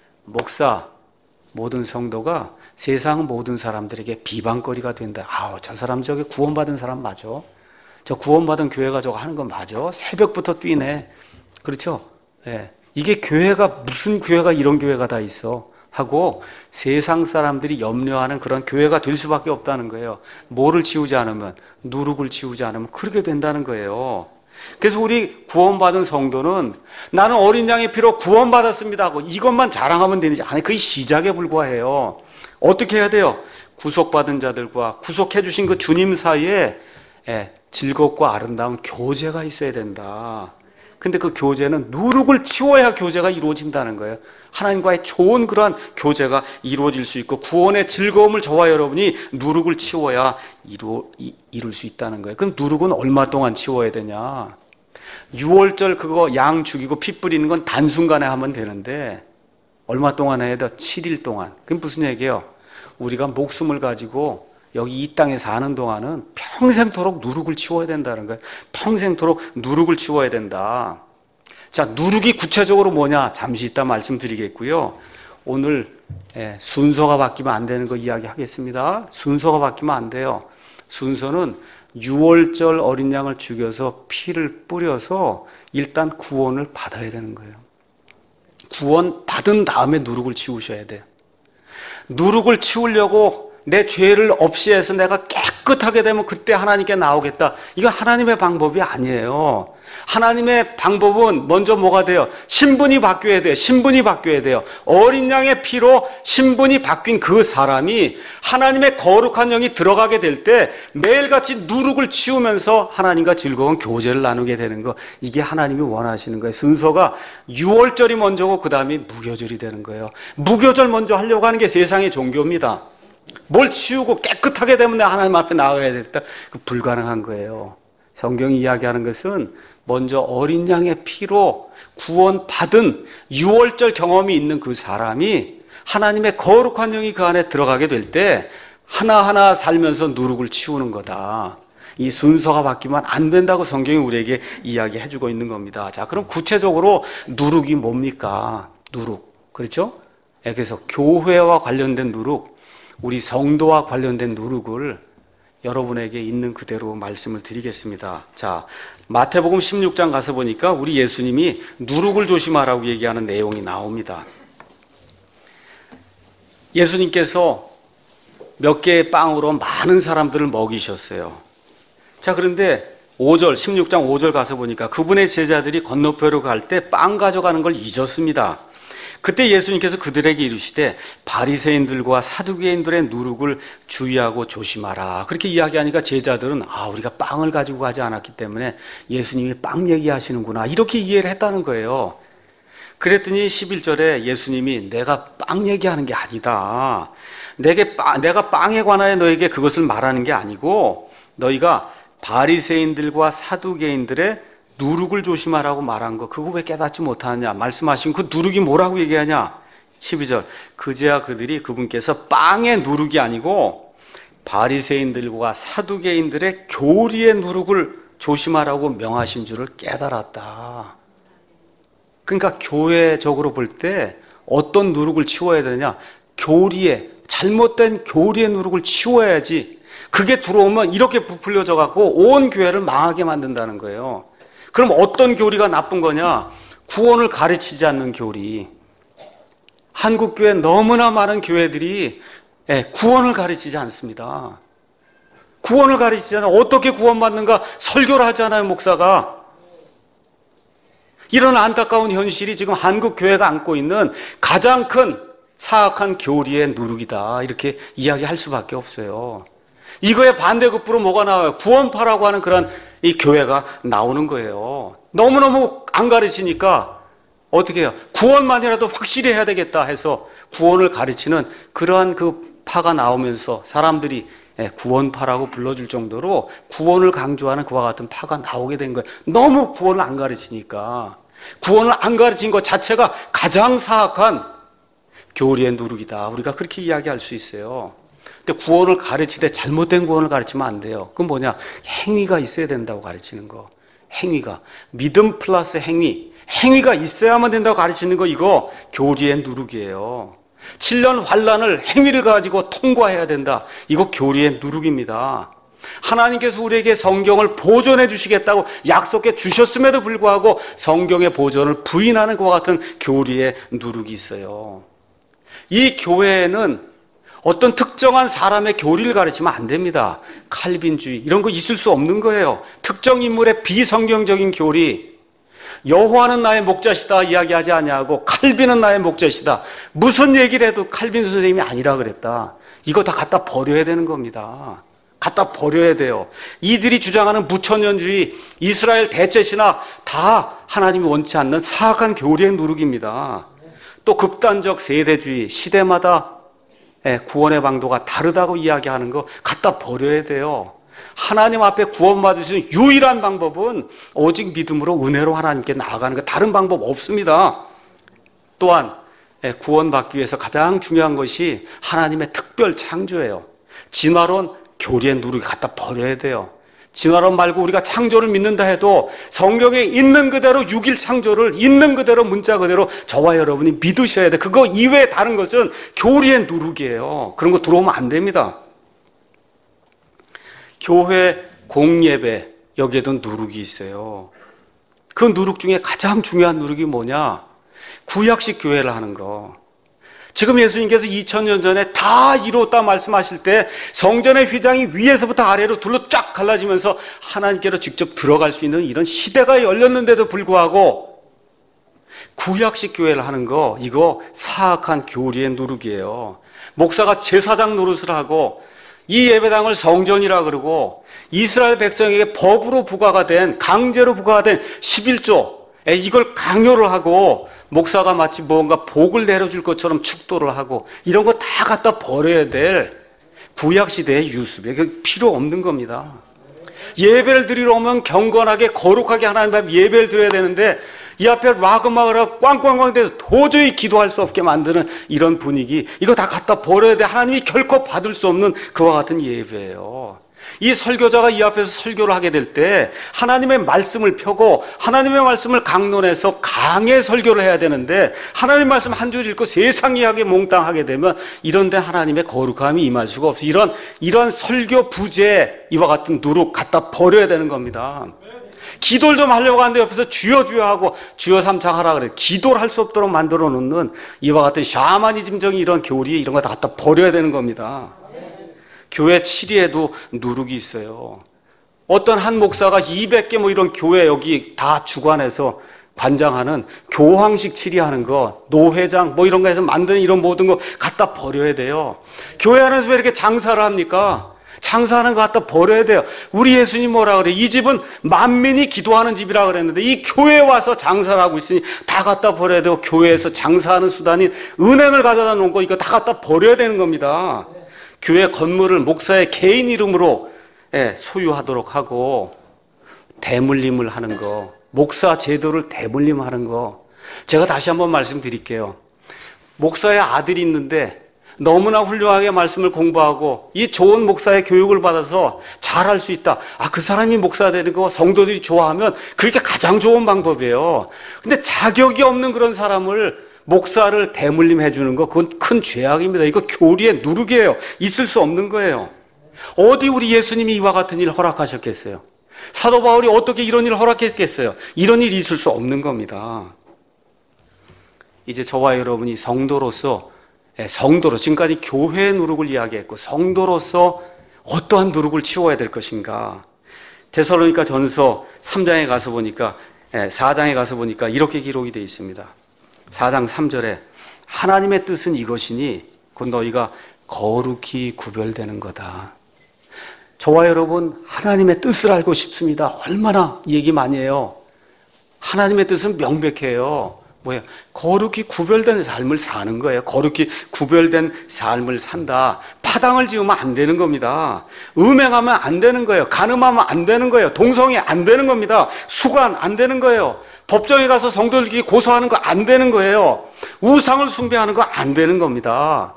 목사, 모든 성도가 세상 모든 사람들에게 비방거리가 된다. 저 사람 저게 구원받은 사람 맞아? 저 구원받은 교회가 저거 하는 건 맞아? 새벽부터 뛰네. 그렇죠? 예. 이게 교회가 무슨 교회가 이런 교회가 다 있어? 하고 세상 사람들이 염려하는 그런 교회가 될 수밖에 없다는 거예요. 뭐를 치우지 않으면, 누룩을 치우지 않으면 그렇게 된다는 거예요. 그래서 우리 구원받은 성도는 나는 어린 양의 피로 구원받았습니다 하고 이것만 자랑하면 되는지, 아니 그게 시작에 불과해요. 어떻게 해야 돼요? 구속받은 자들과 구속해 주신 그 주님 사이에 즐겁고 아름다운 교제가 있어야 된다. 근데 그 교제는 누룩을 치워야 교제가 이루어진다는 거예요. 하나님과의 좋은 그러한 교제가 이루어질 수 있고 구원의 즐거움을 저와 여러분이 누룩을 치워야 이룰 수 있다는 거예요. 그럼 누룩은 얼마 동안 치워야 되냐? 6월절 그거 양 죽이고 피 뿌리는 건 단순간에 하면 되는데 얼마 동안 해야 돼? 7일 동안. 그럼 무슨 얘기예요? 우리가 목숨을 가지고 여기 이 땅에 사는 동안은 평생토록 누룩을 치워야 된다는 거예요. 평생토록 누룩을 치워야 된다. 자, 누룩이 구체적으로 뭐냐? 잠시 이따 말씀드리겠고요. 오늘 순서가 바뀌면 안 되는 거 이야기하겠습니다. 순서가 바뀌면 안 돼요. 순서는 6월절 어린 양을 죽여서 피를 뿌려서 일단 구원을 받아야 되는 거예요. 구원 받은 다음에 누룩을 치우셔야 돼요. 누룩을 치우려고 내 죄를 없이 해서 내가 깨끗하게 되면 그때 하나님께 나오겠다. 이거 하나님의 방법이 아니에요. 하나님의 방법은 먼저 뭐가 돼요? 신분이 바뀌어야 돼요. 신분이 바뀌어야 돼요. 어린 양의 피로 신분이 바뀐 그 사람이 하나님의 거룩한 영이 들어가게 될 때 매일같이 누룩을 치우면서 하나님과 즐거운 교제를 나누게 되는 거, 이게 하나님이 원하시는 거예요. 순서가 6월절이 먼저고 그 다음에 무교절이 되는 거예요. 무교절 먼저 하려고 하는 게 세상의 종교입니다. 뭘 치우고 깨끗하게 되면 내가 하나님 앞에 나가야 되겠다. 불가능한 거예요. 성경이 이야기하는 것은 먼저 어린 양의 피로 구원받은 6월절 경험이 있는 그 사람이 하나님의 거룩한 영이 그 안에 들어가게 될 때 하나하나 살면서 누룩을 치우는 거다. 이 순서가 바뀌면 안 된다고 성경이 우리에게 이야기해주고 있는 겁니다. 자, 그럼 구체적으로 누룩이 뭡니까? 누룩. 그렇죠? 그래서 교회와 관련된 누룩, 우리 성도와 관련된 누룩을 여러분에게 있는 그대로 말씀을 드리겠습니다. 자, 마태복음 16장 가서 보니까 우리 예수님이 누룩을 조심하라고 얘기하는 내용이 나옵니다. 예수님께서 몇 개의 빵으로 많은 사람들을 먹이셨어요. 자, 그런데 5절, 16장 5절 가서 보니까 그분의 제자들이 건너편으로 갈 때 빵 가져가는 걸 잊었습니다. 그때 예수님께서 그들에게 이르시되 바리새인들과 사두개인들의 누룩을 주의하고 조심하라. 그렇게 이야기하니까 제자들은 우리가 빵을 가지고 가지 않았기 때문에 예수님이 빵 얘기하시는구나, 이렇게 이해를 했다는 거예요. 그랬더니 11절에 예수님이 내가 빵 얘기하는 게 아니다. 내가 빵에 관하여 너에게 그것을 말하는 게 아니고 너희가 바리새인들과 사두개인들의 누룩을 조심하라고 말한 거, 그거 왜 깨닫지 못하느냐 말씀하신 그 누룩이 뭐라고 얘기하냐? 12절, 그제야 그들이 그분께서 빵의 누룩이 아니고 바리새인들과 사두개인들의 교리의 누룩을 조심하라고 명하신 줄을 깨달았다. 그러니까 교회적으로 볼 때 어떤 누룩을 치워야 되냐? 교리의, 잘못된 교리의 누룩을 치워야지. 그게 들어오면 이렇게 부풀려져 갖고 온 교회를 망하게 만든다는 거예요. 그럼 어떤 교리가 나쁜 거냐? 구원을 가르치지 않는 교리. 한국교회 너무나 많은 교회들이 구원을 가르치지 않습니다. 구원을 가르치지 않아요. 어떻게 구원받는가 설교를 하지 않아요, 목사가. 이런 안타까운 현실이 지금 한국교회가 안고 있는 가장 큰 사악한 교리의 누룩이다, 이렇게 이야기할 수밖에 없어요. 이거에 반대급부로 뭐가 나와요? 구원파라고 하는 그런 이 교회가 나오는 거예요. 너무너무 안 가르치니까 어떻게 해요? 구원만이라도 확실히 해야 되겠다 해서 구원을 가르치는 그러한 그 파가 나오면서 사람들이 구원파라고 불러줄 정도로 구원을 강조하는 그와 같은 파가 나오게 된 거예요. 너무 구원을 안 가르치니까. 구원을 안 가르친 것 자체가 가장 사악한 교리의 누룩이다, 우리가 그렇게 이야기할 수 있어요. 근데 구원을 가르칠 때 잘못된 구원을 가르치면 안 돼요. 그건 뭐냐? 행위가 있어야 된다고 가르치는 거. 행위가. 믿음 플러스 행위. 행위가 있어야만 된다고 가르치는 거, 이거 교리의 누룩이에요. 7년 환란을 행위를 가지고 통과해야 된다. 이거 교리의 누룩입니다. 하나님께서 우리에게 성경을 보존해 주시겠다고 약속해 주셨음에도 불구하고 성경의 보존을 부인하는 것과 같은 교리의 누룩이 있어요. 이 교회에는 어떤 특정한 사람의 교리를 가르치면 안 됩니다. 칼빈주의 이런 거 있을 수 없는 거예요. 특정 인물의 비성경적인 교리, 여호와는 나의 목자시다 이야기하지 아니하고 칼빈은 나의 목자시다, 무슨 얘기를 해도 칼빈 선생님이 아니라 그랬다, 이거 다 갖다 버려야 되는 겁니다. 갖다 버려야 돼요. 이들이 주장하는 무천년주의, 이스라엘 대체신학 다 하나님이 원치 않는 사악한 교리의 누룩입니다. 또 극단적 세대주의, 시대마다 구원의 방도가 다르다고 이야기하는 거 갖다 버려야 돼요. 하나님 앞에 구원받을 수 있는 유일한 방법은 오직 믿음으로 은혜로 하나님께 나아가는 거, 다른 방법 없습니다. 또한 구원받기 위해서 가장 중요한 것이 하나님의 특별 창조예요. 진화론, 교리의 누룩이 갖다 버려야 돼요. 진화론 말고 우리가 창조를 믿는다 해도 성경에 있는 그대로 6일 창조를 있는 그대로 문자 그대로 저와 여러분이 믿으셔야 돼. 그거 이외에 다른 것은 교리의 누룩이에요. 그런 거 들어오면 안 됩니다. 교회 공예배, 여기에도 누룩이 있어요. 그 누룩 중에 가장 중요한 누룩이 뭐냐? 구약식 교회를 하는 거. 지금 예수님께서 2000년 전에 다 이뤘다 말씀하실 때 성전의 휘장이 위에서부터 아래로 둘로 쫙 갈라지면서 하나님께로 직접 들어갈 수 있는 이런 시대가 열렸는데도 불구하고 구약식 교회를 하는 거, 이거 사악한 교리의 누룩이에요. 목사가 제사장 노릇을 하고 이 예배당을 성전이라 그러고 이스라엘 백성에게 법으로 부과가 된, 강제로 부과가 된 11조, 이걸 강요를 하고 목사가 마치 뭔가 복을 내려줄 것처럼 축도를 하고 이런 거 다 갖다 버려야 될 구약시대의 유습에 필요 없는 겁니다. 예배를 드리러 오면 경건하게 거룩하게 하나님 앞에 예배를 드려야 되는데 이 앞에 락 음악을 하고 꽝꽝꽝 돼서 도저히 기도할 수 없게 만드는 이런 분위기, 이거 다 갖다 버려야 돼. 하나님이 결코 받을 수 없는 그와 같은 예배예요. 이 설교자가 이 앞에서 설교를 하게 될 때 하나님의 말씀을 펴고 하나님의 말씀을 강론해서 강의 설교를 해야 되는데 하나님의 말씀 한 줄 읽고 세상 이야기에 몽땅하게 되면 이런 데 하나님의 거룩함이 임할 수가 없어요. 이런 설교 부재, 이와 같은 누룩 갖다 버려야 되는 겁니다. 기도를 좀 하려고 하는데 옆에서 주여 주여 하고 주여 삼창하라 그래. 기도를 할 수 없도록 만들어 놓는 이와 같은 샤머니즘적인 이런 교리, 이런 거 다 갖다 버려야 되는 겁니다. 교회 치리에도 누룩이 있어요. 어떤 한 목사가 200개 뭐 이런 교회 여기 다 주관해서 관장하는 교황식 치리하는 거, 노회장 뭐 이런 거 해서 만드는 이런 모든 거 갖다 버려야 돼요. 교회 안에서 왜 이렇게 장사를 합니까? 장사하는 거 갖다 버려야 돼요. 우리 예수님 뭐라 그래? 이 집은 만민이 기도하는 집이라 그랬는데 이 교회에 와서 장사를 하고 있으니 다 갖다 버려야 되고, 교회에서 장사하는 수단인 은행을 가져다 놓은 거 이거 다 갖다 버려야 되는 겁니다. 교회 건물을 목사의 개인 이름으로 소유하도록 하고 대물림을 하는 거, 목사 제도를 대물림하는 거. 제가 다시 한번 말씀드릴게요. 목사의 아들이 있는데 너무나 훌륭하게 말씀을 공부하고 이 좋은 목사의 교육을 받아서 잘할 수 있다. 그 사람이 목사 되는 거 성도들이 좋아하면 그게 가장 좋은 방법이에요. 근데 자격이 없는 그런 사람을 목사를 대물림해 주는 거, 그건 큰 죄악입니다. 이거 교리의 누룩이에요. 있을 수 없는 거예요. 어디 우리 예수님이 이와 같은 일 허락하셨겠어요? 사도 바울이 어떻게 이런 일을 허락했겠어요? 이런 일이 있을 수 없는 겁니다. 이제 저와 여러분이 성도로서 지금까지 교회의 누룩을 이야기했고 성도로서 어떠한 누룩을 치워야 될 것인가? 데살로니가 전서 3장에 가서 보니까 4장에 가서 보니까 이렇게 기록이 되어 있습니다. 4장 3절에 하나님의 뜻은 이것이니 곧 너희가 거룩히 구별되는 거다. 저와 여러분 하나님의 뜻을 알고 싶습니다. 얼마나 얘기 많이 해요. 하나님의 뜻은 명백해요. 뭐예요? 거룩히 구별된 삶을 사는 거예요. 거룩히 구별된 삶을 산다. 파당을 지으면 안 되는 겁니다. 음행하면 안 되는 거예요. 간음하면 안 되는 거예요. 동성애 안 되는 겁니다. 수관 안 되는 거예요. 법정에 가서 성도들끼리 고소하는 거 안 되는 거예요. 우상을 숭배하는 거 안 되는 겁니다.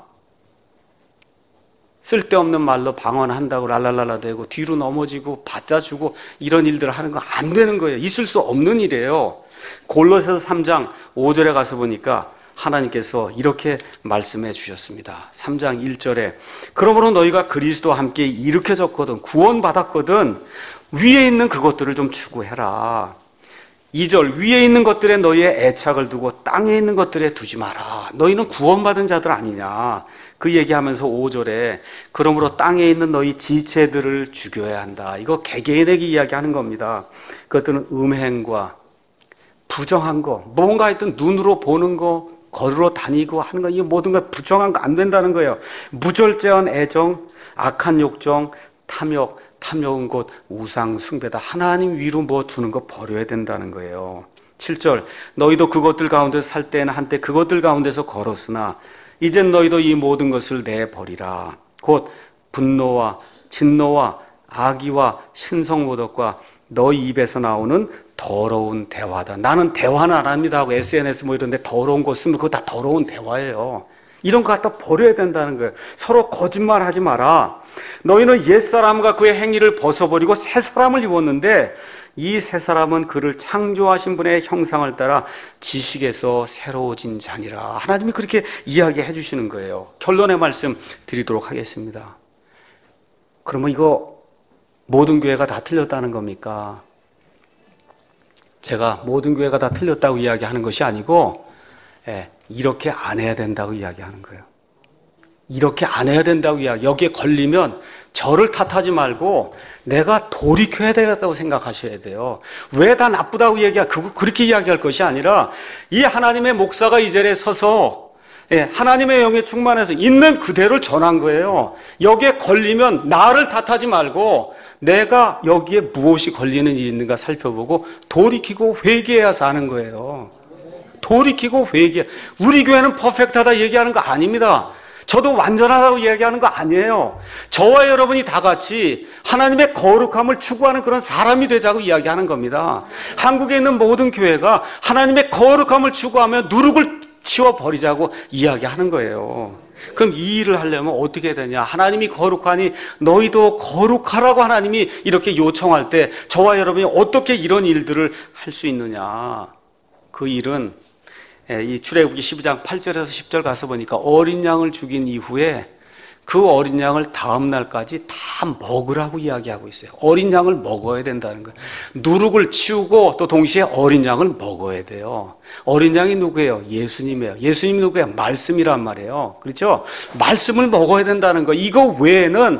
쓸데없는 말로 방언한다고 랄랄랄라 대고 뒤로 넘어지고 받자 주고 이런 일들을 하는 거 안 되는 거예요. 있을 수 없는 일이에요. 골로새서 3장 5절에 가서 보니까 하나님께서 이렇게 말씀해 주셨습니다. 3장 1절에 그러므로 너희가 그리스도와 함께 일으켜졌거든, 구원받았거든 위에 있는 그것들을 좀 추구해라. 2절 위에 있는 것들에 너희의 애착을 두고 땅에 있는 것들에 두지 마라. 너희는 구원받은 자들 아니냐. 그 얘기하면서 5절에 그러므로 땅에 있는 너희 지체들을 죽여야 한다. 이거 개개인에게 이야기하는 겁니다. 그것들은 음행과 부정한 거, 뭔가 하여튼 눈으로 보는 거, 걸으러 다니고 하는 거, 이 모든 거 부정한 거 안 된다는 거예요. 무절제한 애정, 악한 욕정, 탐욕은 곧 우상 숭배다. 하나님 위로 뭐 두는 거 버려야 된다는 거예요. 7절, 너희도 그것들 가운데서 살 때에는 한때 그것들 가운데서 걸었으나 이젠 너희도 이 모든 것을 내버리라. 곧 분노와 진노와 악의와 신성모독과 너희 입에서 나오는 더러운 대화다. 나는 대화는 안 합니다 하고 SNS 뭐 이런데 더러운 거 쓰면 그거 다 더러운 대화예요. 이런 거 갖다 버려야 된다는 거예요. 서로 거짓말하지 마라. 너희는 옛사람과 그의 행위를 벗어버리고 새 사람을 입었는데 이 새 사람은 그를 창조하신 분의 형상을 따라 지식에서 새로워진 자니라. 하나님이 그렇게 이야기해 주시는 거예요. 결론의 말씀 드리도록 하겠습니다. 그러면 이거 모든 교회가 다 틀렸다는 겁니까? 제가 모든 교회가 다 틀렸다고 이야기하는 것이 아니고 이렇게 안 해야 된다고 이야기하는 거예요. 이렇게 안 해야 된다고 이야기. 여기에 걸리면 저를 탓하지 말고 내가 돌이켜야 되겠다고 생각하셔야 돼요. 왜 다 나쁘다고 그렇게 이야기할 것이 아니라 이 하나님의 목사가 이 자리에 서서 하나님의 영에 충만해서 있는 그대로를 전한 거예요. 여기에 걸리면 나를 탓하지 말고 내가 여기에 무엇이 걸리는 일이 있는가 살펴보고 돌이키고 회개해야 사는 거예요. 돌이키고 회개. 우리 교회는 퍼펙트하다 얘기하는 거 아닙니다. 저도 완전하다고 얘기하는 거 아니에요. 저와 여러분이 다 같이 하나님의 거룩함을 추구하는 그런 사람이 되자고 이야기하는 겁니다. 한국에 있는 모든 교회가 하나님의 거룩함을 추구하며 누룩을 치워버리자고 이야기하는 거예요. 그럼 이 일을 하려면 어떻게 해야 되냐? 하나님이 거룩하니 너희도 거룩하라고 하나님이 이렇게 요청할 때 저와 여러분이 어떻게 이런 일들을 할 수 있느냐? 그 일은 이 출애굽기 12장 8절에서 10절 가서 보니까 어린 양을 죽인 이후에 그 어린 양을 다음 날까지 다 먹으라고 이야기하고 있어요. 어린 양을 먹어야 된다는 거예요. 누룩을 치우고 또 동시에 어린 양을 먹어야 돼요. 어린 양이 누구예요? 예수님이에요. 예수님이 누구예요? 말씀이란 말이에요. 그렇죠? 말씀을 먹어야 된다는 거. 이거 외에는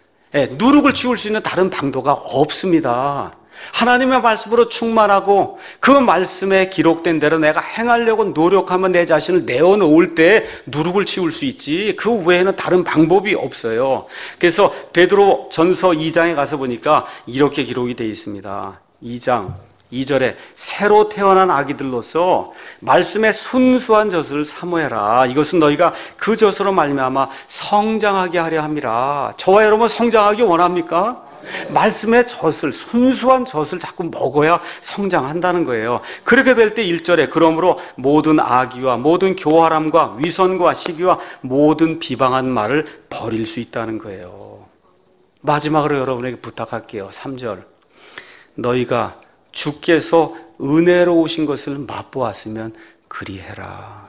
누룩을 치울 수 있는 다른 방도가 없습니다. 하나님의 말씀으로 충만하고 그 말씀에 기록된 대로 내가 행하려고 노력하면 내 자신을 내어놓을 때 누룩을 치울 수 있지 그 외에는 다른 방법이 없어요. 그래서 베드로 전서 2장에 가서 보니까 이렇게 기록이 되어 있습니다. 2장 2절에 새로 태어난 아기들로서 말씀의 순수한 젖을 사모해라. 이것은 너희가 그 젖으로 말미암아 성장하게 하려 함이라. 저와 여러분 성장하기 원합니까? 말씀의 젖을, 순수한 젖을 자꾸 먹어야 성장한다는 거예요. 그렇게 될 때 1절에 그러므로 모든 악의와 모든 교활함과 위선과 시기와 모든 비방한 말을 버릴 수 있다는 거예요. 마지막으로 여러분에게 부탁할게요. 3절 너희가 주께서 은혜로우신 것을 맛보았으면 그리해라.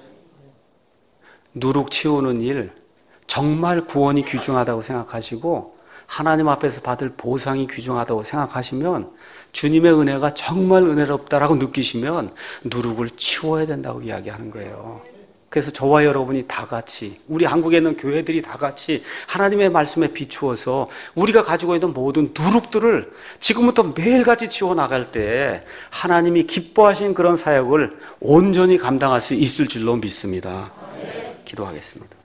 누룩 치우는 일 정말 구원이 귀중하다고 생각하시고 하나님 앞에서 받을 보상이 귀중하다고 생각하시면 주님의 은혜가 정말 은혜롭다라고 느끼시면 누룩을 치워야 된다고 이야기하는 거예요. 그래서 저와 여러분이 다 같이 우리 한국에 있는 교회들이 다 같이 하나님의 말씀에 비추어서 우리가 가지고 있는 모든 누룩들을 지금부터 매일같이 치워나갈 때 하나님이 기뻐하신 그런 사역을 온전히 감당할 수 있을 줄로 믿습니다. 기도하겠습니다.